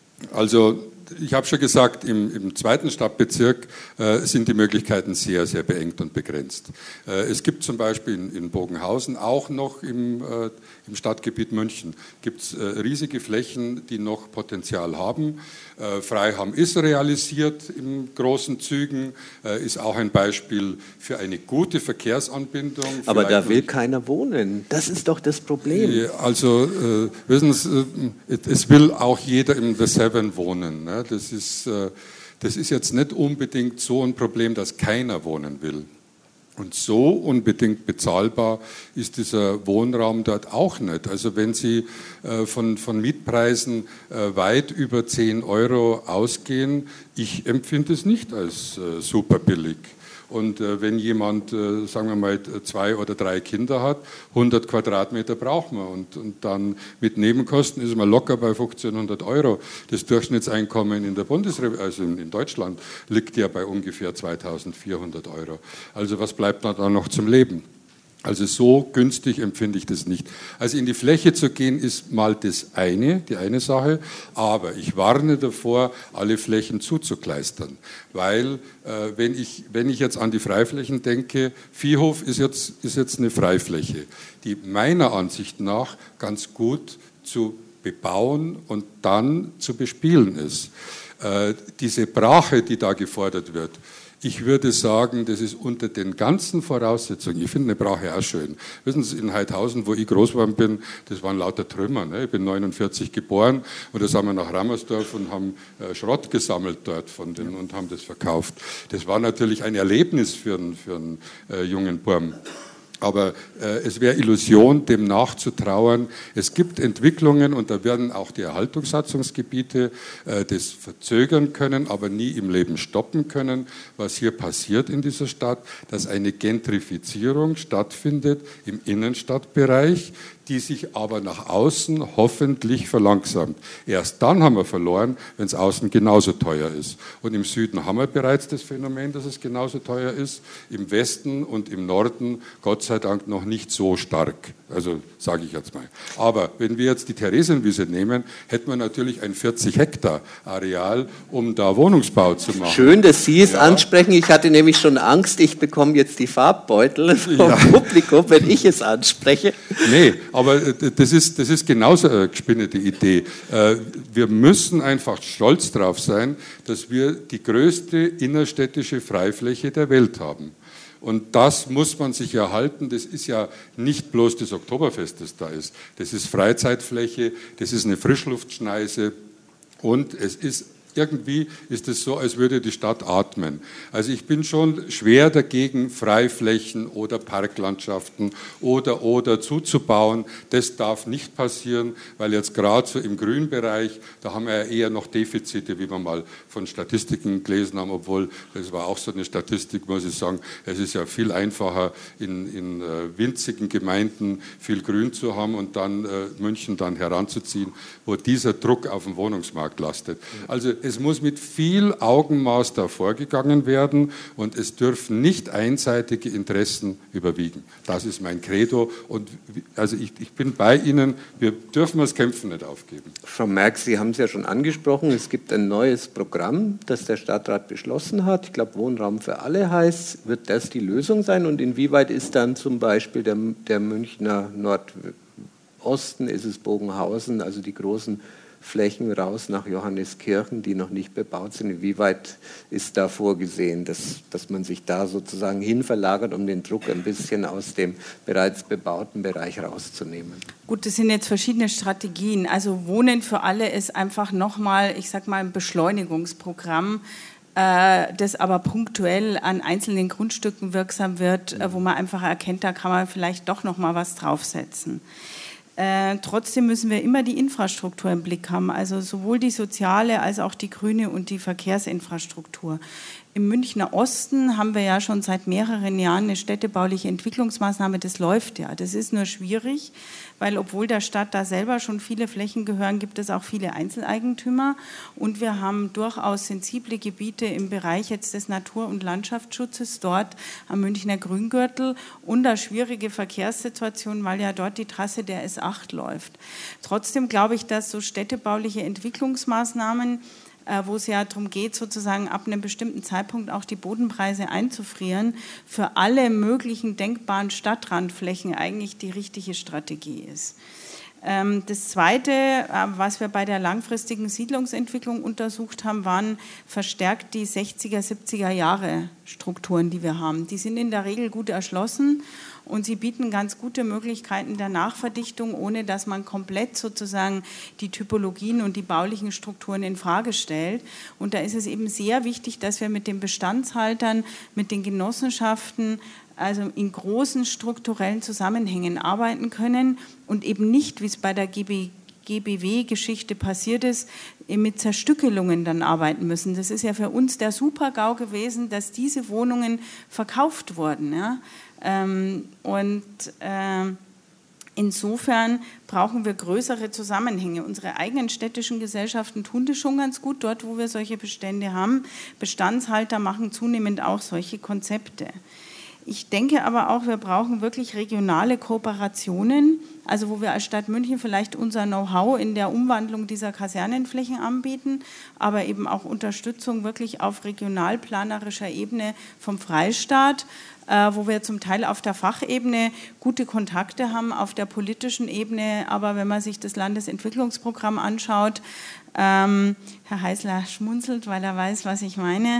also ich habe schon gesagt, im, im zweiten Stadtbezirk äh, sind die Möglichkeiten sehr, sehr beengt und begrenzt. Äh, es gibt zum Beispiel in, in Bogenhausen, auch noch im, äh, im Stadtgebiet München, gibt es äh, riesige Flächen, die noch Potenzial haben. Äh, Freiham ist realisiert in großen Zügen, äh, ist auch ein Beispiel für eine gute Verkehrsanbindung. Aber da will keiner wohnen. Das ist doch das Problem. Also, äh, wissen Sie, äh, es will auch jeder im The Seven wohnen. Ne? Das ist, äh, das ist jetzt nicht unbedingt so ein Problem, dass keiner wohnen will. Und so unbedingt bezahlbar ist dieser Wohnraum dort auch nicht. Also wenn Sie äh, von, von Mietpreisen äh, weit über zehn Euro ausgehen, ich empfinde es nicht als äh, super billig. Und äh, wenn jemand, äh, sagen wir mal, zwei oder drei Kinder hat, hundert Quadratmeter braucht man. Und, und dann mit Nebenkosten ist man locker bei fünfzehnhundert Euro. Das Durchschnittseinkommen in der Bundesrepublik, also in, in Deutschland, liegt ja bei ungefähr zweitausendvierhundert Euro. Also was bleibt da noch zum Leben? Also so günstig empfinde ich das nicht. Also in die Fläche zu gehen ist mal das eine, die eine Sache, aber ich warne davor, alle Flächen zuzukleistern, weil äh, wenn ich, wenn ich jetzt an die Freiflächen denke, Viehhof ist jetzt, ist jetzt eine Freifläche, die meiner Ansicht nach ganz gut zu bebauen und dann zu bespielen ist. Äh, diese Brache, die da gefordert wird, Ich würde sagen, das ist unter den ganzen Voraussetzungen, ich finde eine Brache auch schön. Wissen Sie, in Heidhausen, wo ich groß geworden bin, das waren lauter Trümmer. Ne? Ich bin neunundvierzig geboren und da sind wir nach Rammersdorf und haben äh, Schrott gesammelt dort von denen und haben das verkauft. Das war natürlich ein Erlebnis für einen, für einen äh, jungen Burm. Aber äh, es wäre Illusion, dem nachzutrauern. Es gibt Entwicklungen und da werden auch die Erhaltungssatzungsgebiete äh, das verzögern können, aber nie im Leben stoppen können. Was hier passiert in dieser Stadt, dass eine Gentrifizierung stattfindet im Innenstadtbereich, die sich aber nach außen hoffentlich verlangsamt. Erst dann haben wir verloren, wenn es außen genauso teuer ist. Und im Süden haben wir bereits das Phänomen, dass es genauso teuer ist. Im Westen und im Norden, Gott sei Dank, noch nicht so stark. Also sage ich jetzt mal. Aber wenn wir jetzt die Theresienwiese nehmen, hätten wir natürlich ein vierzig Hektar Areal, um da Wohnungsbau zu machen. Schön, dass Sie es ja. ansprechen. Ich hatte nämlich schon Angst, ich bekomme jetzt die Farbbeutel vom ja. Publikum, wenn ich es anspreche. Nee, aber das ist, das ist genauso eine gespinnete Idee. Wir müssen einfach stolz drauf sein, dass wir die größte innerstädtische Freifläche der Welt haben. Und das muss man sich erhalten. Das ist ja nicht bloß das Oktoberfest, das da ist. Das ist Freizeitfläche, das ist eine Frischluftschneise und es ist irgendwie ist es so, als würde die Stadt atmen. Also ich bin schon schwer dagegen, Freiflächen oder Parklandschaften oder oder zuzubauen. Das darf nicht passieren, weil jetzt gerade so im Grünbereich, da haben wir ja eher noch Defizite, wie wir mal von Statistiken gelesen haben, obwohl, das war auch so eine Statistik, muss ich sagen, es ist ja viel einfacher, in, in äh, winzigen Gemeinden viel Grün zu haben und dann äh, München dann heranzuziehen, wo dieser Druck auf den Wohnungsmarkt lastet. Also es muss mit viel Augenmaß da vorgegangen werden und es dürfen nicht einseitige Interessen überwiegen. Das ist mein Credo und also ich, ich bin bei Ihnen, wir dürfen das Kämpfen nicht aufgeben. Frau Merx, Sie haben es ja schon angesprochen, es gibt ein neues Programm, das der Stadtrat beschlossen hat. Ich glaube, Wohnraum für alle heißt. Wird das die Lösung sein und inwieweit ist dann zum Beispiel der, der Münchner Nordosten, ist es Bogenhausen, also die großen Flächen raus nach Johanneskirchen, die noch nicht bebaut sind. Inwieweit ist da vorgesehen, dass, dass man sich da sozusagen hinverlagert, um den Druck ein bisschen aus dem bereits bebauten Bereich rauszunehmen? Gut, das sind jetzt verschiedene Strategien. Also Wohnen für alle ist einfach nochmal, ich sag mal, ein Beschleunigungsprogramm, äh, das aber punktuell an einzelnen Grundstücken wirksam wird, äh, wo man einfach erkennt, da kann man vielleicht doch nochmal was draufsetzen. Äh, trotzdem müssen wir immer die Infrastruktur im Blick haben, also sowohl die soziale als auch die grüne und die Verkehrsinfrastruktur. Im Münchner Osten haben wir ja schon seit mehreren Jahren eine städtebauliche Entwicklungsmaßnahme, das läuft ja. Das ist nur schwierig, weil obwohl der Stadt da selber schon viele Flächen gehören, gibt es auch viele Einzeleigentümer und wir haben durchaus sensible Gebiete im Bereich jetzt des Natur- und Landschaftsschutzes dort am Münchner Grüngürtel und eine schwierige Verkehrssituation, weil ja dort die Trasse der S acht läuft. Trotzdem glaube ich, dass so städtebauliche Entwicklungsmaßnahmen, wo es ja darum geht, sozusagen ab einem bestimmten Zeitpunkt auch die Bodenpreise einzufrieren, für alle möglichen denkbaren Stadtrandflächen eigentlich die richtige Strategie ist. Das Zweite, was wir bei der langfristigen Siedlungsentwicklung untersucht haben, waren verstärkt die sechziger, siebziger Jahre Strukturen, die wir haben. Die sind in der Regel gut erschlossen und sie bieten ganz gute Möglichkeiten der Nachverdichtung, ohne dass man komplett sozusagen die Typologien und die baulichen Strukturen in Frage stellt. Und da ist es eben sehr wichtig, dass wir mit den Bestandshaltern, mit den Genossenschaften, also in großen strukturellen Zusammenhängen arbeiten können und eben nicht, wie es bei der G B W-Geschichte passiert ist, mit Zerstückelungen dann arbeiten müssen. Das ist ja für uns der Super-GAU gewesen, dass diese Wohnungen verkauft wurden. Ja? Und insofern brauchen wir größere Zusammenhänge. Unsere eigenen städtischen Gesellschaften tun das schon ganz gut, dort wo wir solche Bestände haben. Bestandshalter machen zunehmend auch solche Konzepte. Ich denke aber auch, wir brauchen wirklich regionale Kooperationen, also wo wir als Stadt München vielleicht unser Know-how in der Umwandlung dieser Kasernenflächen anbieten, aber eben auch Unterstützung wirklich auf regionalplanerischer Ebene vom Freistaat, äh, wo wir zum Teil auf der Fachebene gute Kontakte haben, auf der politischen Ebene, aber wenn man sich das Landesentwicklungsprogramm anschaut, ähm, Herr Heißler schmunzelt, weil er weiß, was ich meine.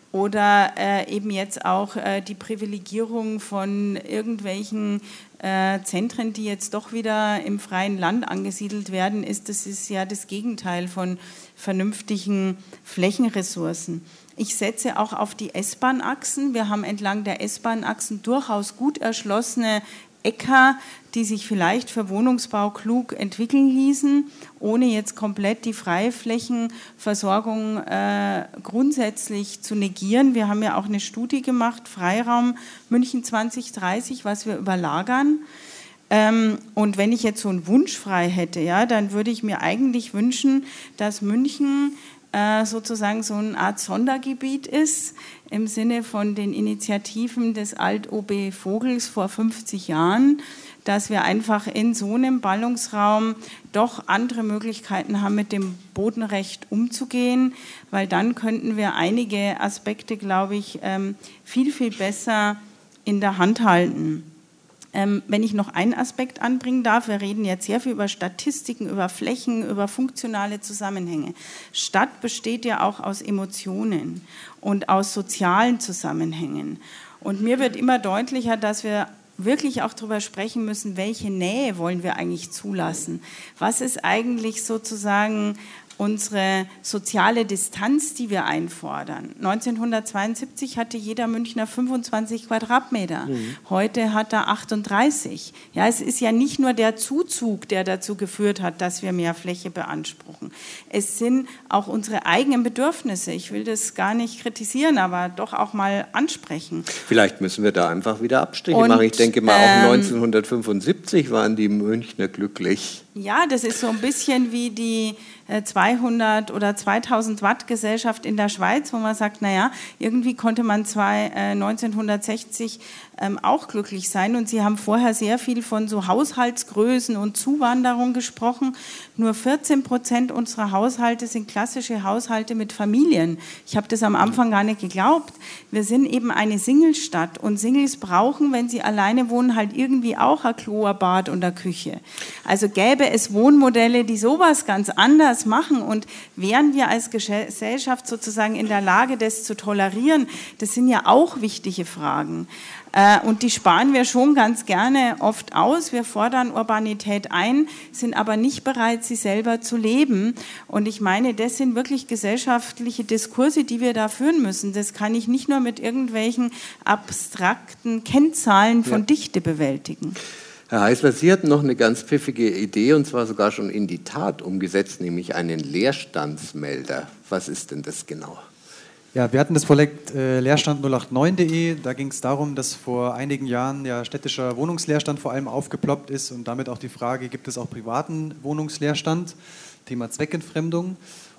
oder äh, eben jetzt auch äh, die Privilegierung von irgendwelchen äh, Zentren, die jetzt doch wieder im freien Land angesiedelt werden, ist, das ist ja das Gegenteil von vernünftigen Flächenressourcen. Ich setze auch auf die S-Bahn-Achsen. Wir haben entlang der S-Bahn-Achsen durchaus gut erschlossene Äcker, die sich vielleicht für Wohnungsbau klug entwickeln ließen, ohne jetzt komplett die Freiflächenversorgung äh, grundsätzlich zu negieren. Wir haben ja auch eine Studie gemacht, Freiraum München zwanzig dreißig, was wir überlagern. Ähm, und wenn ich jetzt so einen Wunsch frei hätte, ja, dann würde ich mir eigentlich wünschen, dass München äh, sozusagen so eine Art Sondergebiet ist, im Sinne von den Initiativen des Alt-O B Vogels vor fünfzig Jahren, dass wir einfach in so einem Ballungsraum doch andere Möglichkeiten haben, mit dem Bodenrecht umzugehen, weil dann könnten wir einige Aspekte, glaube ich, ähm, viel, viel besser in der Hand halten. Ähm, wenn ich noch einen Aspekt anbringen darf, wir reden jetzt sehr viel über Statistiken, über Flächen, über funktionale Zusammenhänge. Stadt besteht ja auch aus Emotionen und aus sozialen Zusammenhängen. Und mir wird immer deutlicher, dass wir wirklich auch darüber sprechen müssen, welche Nähe wollen wir eigentlich zulassen? Was ist eigentlich sozusagen unsere soziale Distanz, die wir einfordern? neunzehnhundertzweiundsiebzig hatte jeder Münchner fünfundzwanzig Quadratmeter. Mhm. Heute hat er achtunddreißig. Ja, es ist ja nicht nur der Zuzug, der dazu geführt hat, dass wir mehr Fläche beanspruchen. Es sind auch unsere eigenen Bedürfnisse. Ich will das gar nicht kritisieren, aber doch auch mal ansprechen. Vielleicht müssen wir da einfach wieder Abstriche Und, machen. Ich denke mal, ähm, auch neunzehnhundertfünfundsiebzig waren die Münchner glücklich. Ja, das ist so ein bisschen wie die zweihundert oder zweitausend Watt Gesellschaft in der Schweiz, wo man sagt, naja, irgendwie konnte man zwei, äh, neunzehnhundertsechzig ähm, auch glücklich sein. Und Sie haben vorher sehr viel von so Haushaltsgrößen und Zuwanderung gesprochen. Nur vierzehn Prozent unserer Haushalte sind klassische Haushalte mit Familien. Ich habe das am Anfang gar nicht geglaubt. Wir sind eben eine Singlestadt und Singles brauchen, wenn sie alleine wohnen, halt irgendwie auch ein Klo, ein Bad und eine Küche. Also gäbe es Wohnmodelle, die sowas ganz anders machen, und wären wir als Gesellschaft sozusagen in der Lage, das zu tolerieren, das sind ja auch wichtige Fragen. Und die sparen wir schon ganz gerne oft aus. Wir fordern Urbanität ein, sind aber nicht bereit, sie selber zu leben. Und ich meine, das sind wirklich gesellschaftliche Diskurse, die wir da führen müssen. Das kann ich nicht nur mit irgendwelchen abstrakten Kennzahlen von ja. Dichte bewältigen. Herr Heißler, Sie hatten noch eine ganz pfiffige Idee, und zwar sogar schon in die Tat umgesetzt, nämlich einen Leerstandsmelder. Was ist denn das genau? Ja, wir hatten das Projekt äh, Leerstand null acht neun punkt de. Da ging es darum, dass vor einigen Jahren ja städtischer Wohnungsleerstand vor allem aufgeploppt ist und damit auch die Frage, gibt es auch privaten Wohnungsleerstand? Thema Zweckentfremdung.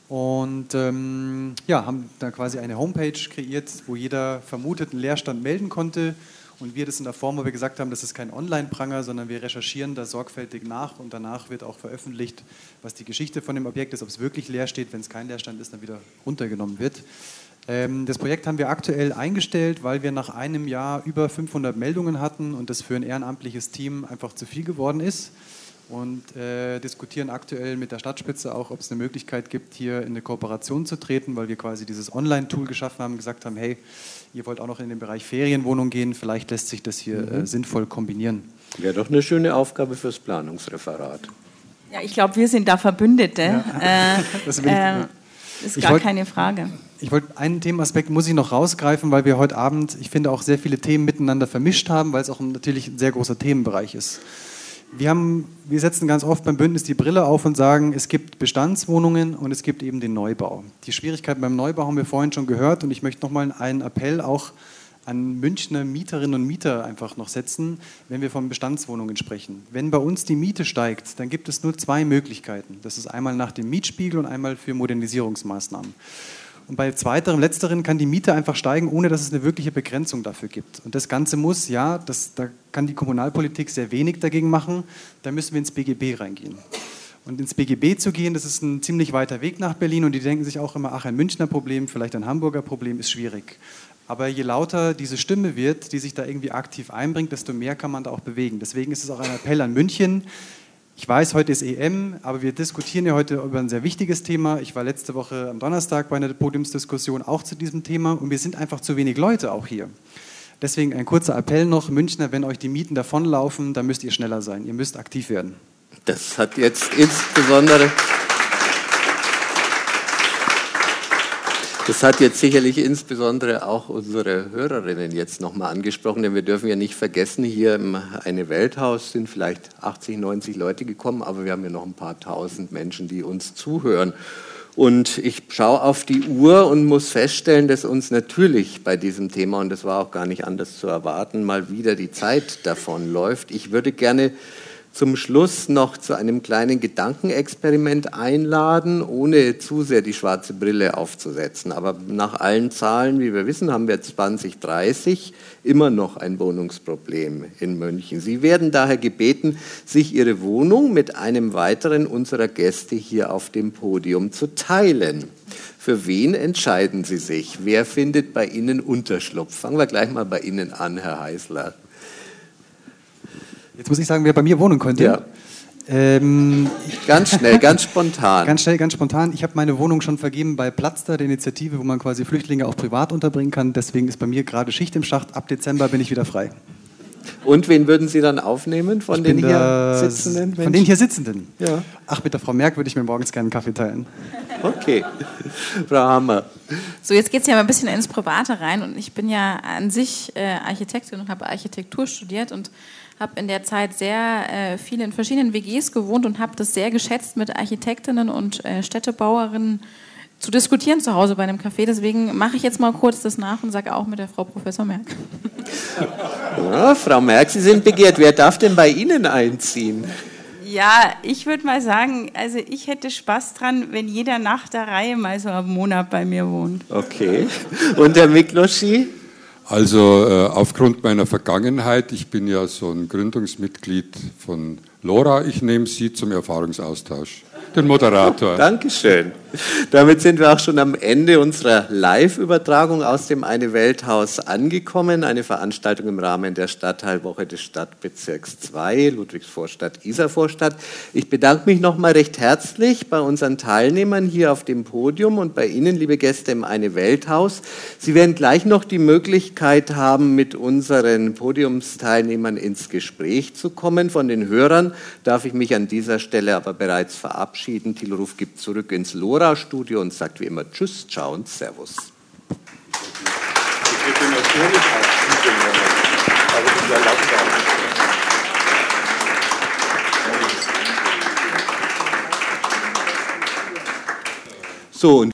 Und ähm, ja, haben da quasi eine Homepage kreiert, wo jeder vermuteten Leerstand melden konnte. Und wir das in der Form, wo wir gesagt haben, das ist kein Online-Pranger, sondern wir recherchieren da sorgfältig nach und danach wird auch veröffentlicht, was die Geschichte von dem Objekt ist, ob es wirklich leer steht, wenn es kein Leerstand ist, dann wieder runtergenommen wird. Ähm, das Projekt haben wir aktuell eingestellt, weil wir nach einem Jahr über fünfhundert Meldungen hatten und das für ein ehrenamtliches Team einfach zu viel geworden ist. Und äh, diskutieren aktuell mit der Stadtspitze auch, ob es eine Möglichkeit gibt, hier in eine Kooperation zu treten, weil wir quasi dieses Online-Tool geschaffen haben, gesagt haben, hey, ihr wollt auch noch in den Bereich Ferienwohnung gehen, vielleicht lässt sich das hier mhm. äh, sinnvoll kombinieren. Wäre doch eine schöne Aufgabe fürs Planungsreferat. Ja, ich glaube, wir sind da Verbündete. Ja. Äh, das will ich, äh, ist gar wollt, keine Frage. Ich wollte einen Themenaspekt muss ich noch rausgreifen, weil wir heute Abend, ich finde, auch sehr viele Themen miteinander vermischt haben, weil es auch natürlich ein sehr großer Themenbereich ist. Wir, haben, wir setzen ganz oft beim Bündnis die Brille auf und sagen, es gibt Bestandswohnungen und es gibt eben den Neubau. Die Schwierigkeiten beim Neubau haben wir vorhin schon gehört und ich möchte nochmal einen Appell auch an Münchner Mieterinnen und Mieter einfach noch setzen, wenn wir von Bestandswohnungen sprechen. Wenn bei uns die Miete steigt, dann gibt es nur zwei Möglichkeiten. Das ist einmal nach dem Mietspiegel und einmal für Modernisierungsmaßnahmen. Und bei zweiterem, letzteren kann die Miete einfach steigen, ohne dass es eine wirkliche Begrenzung dafür gibt. Und das Ganze muss, ja, das, da kann die Kommunalpolitik sehr wenig dagegen machen, da müssen wir ins B G B reingehen. Und ins B G B zu gehen, das ist ein ziemlich weiter Weg nach Berlin und die denken sich auch immer, ach, ein Münchner Problem, vielleicht ein Hamburger Problem ist schwierig. Aber je lauter diese Stimme wird, die sich da irgendwie aktiv einbringt, desto mehr kann man da auch bewegen. Deswegen ist es auch ein Appell an München. Ich weiß, heute ist E M, aber wir diskutieren ja heute über ein sehr wichtiges Thema. Ich war letzte Woche am Donnerstag bei einer Podiumsdiskussion auch zu diesem Thema und wir sind einfach zu wenig Leute auch hier. Deswegen ein kurzer Appell noch, Münchner, wenn euch die Mieten davonlaufen, dann müsst ihr schneller sein. Ihr müsst aktiv werden. Das hat jetzt insbesondere... Das hat jetzt sicherlich insbesondere auch unsere Hörerinnen jetzt nochmal angesprochen, denn wir dürfen ja nicht vergessen, hier im Eine Welthaus sind vielleicht achtzig, neunzig Leute gekommen, aber wir haben ja noch ein paar tausend Menschen, die uns zuhören. Und ich schaue auf die Uhr und muss feststellen, dass uns natürlich bei diesem Thema, und das war auch gar nicht anders zu erwarten, mal wieder die Zeit davonläuft. Ich würde gerne zum Schluss noch zu einem kleinen Gedankenexperiment einladen, ohne zu sehr die schwarze Brille aufzusetzen. Aber nach allen Zahlen, wie wir wissen, haben wir zwanzig dreißig immer noch ein Wohnungsproblem in München. Sie werden daher gebeten, sich Ihre Wohnung mit einem weiteren unserer Gäste hier auf dem Podium zu teilen. Für wen entscheiden Sie sich? Wer findet bei Ihnen Unterschlupf? Fangen wir gleich mal bei Ihnen an, Herr Heißler. Jetzt muss ich sagen, wer bei mir wohnen könnte. Ja. Ähm, ganz schnell, ganz spontan. Ganz schnell, ganz spontan. Ich habe meine Wohnung schon vergeben bei Platzda, der Initiative, wo man quasi Flüchtlinge auch privat unterbringen kann. Deswegen ist bei mir gerade Schicht im Schacht. Ab Dezember bin ich wieder frei. Und wen würden Sie dann aufnehmen von ich den bin hier Sitzenden? Menschen? Von den hier Sitzenden? Ja. Ach, mit der Frau Merck würde ich mir morgens gerne einen Kaffee teilen. Okay. Frau Hammer. So, jetzt geht es ja mal ein bisschen ins Private rein. Und ich bin ja an sich äh, Architektin und habe Architektur studiert und habe in der Zeit sehr äh, viel in verschiedenen W Gs gewohnt und habe das sehr geschätzt, mit Architektinnen und äh, Städtebauerinnen zu diskutieren zu Hause bei einem Café. Deswegen mache ich jetzt mal kurz das nach und sage auch mit der Frau Professor Merck. Ja, Frau Merck, Sie sind begehrt. Wer darf denn bei Ihnen einziehen? Ja, ich würde mal sagen, also ich hätte Spaß dran, wenn jeder nach der Reihe mal so einen Monat bei mir wohnt. Okay. Und Herr Mikloschi? Also äh, aufgrund meiner Vergangenheit, ich bin ja so ein Gründungsmitglied von LoRa, ich nehme Sie zum Erfahrungsaustausch, den Moderator. Dankeschön. Damit sind wir auch schon am Ende unserer Live-Übertragung aus dem Eine Welthaus angekommen. Eine Veranstaltung im Rahmen der Stadtteilwoche des Stadtbezirks zwei, Ludwigsvorstadt-Isarvorstadt. Ich bedanke mich nochmal recht herzlich bei unseren Teilnehmern hier auf dem Podium und bei Ihnen, liebe Gäste im Eine Welthaus. Sie werden gleich noch die Möglichkeit haben, mit unseren Podiumsteilnehmern ins Gespräch zu kommen. Von den Hörern darf ich mich an dieser Stelle aber bereits verabschieden. Thilo Ruf gibt zurück ins LoRa-Studio und sagt wie immer Tschüss, Ciao und Servus. So, und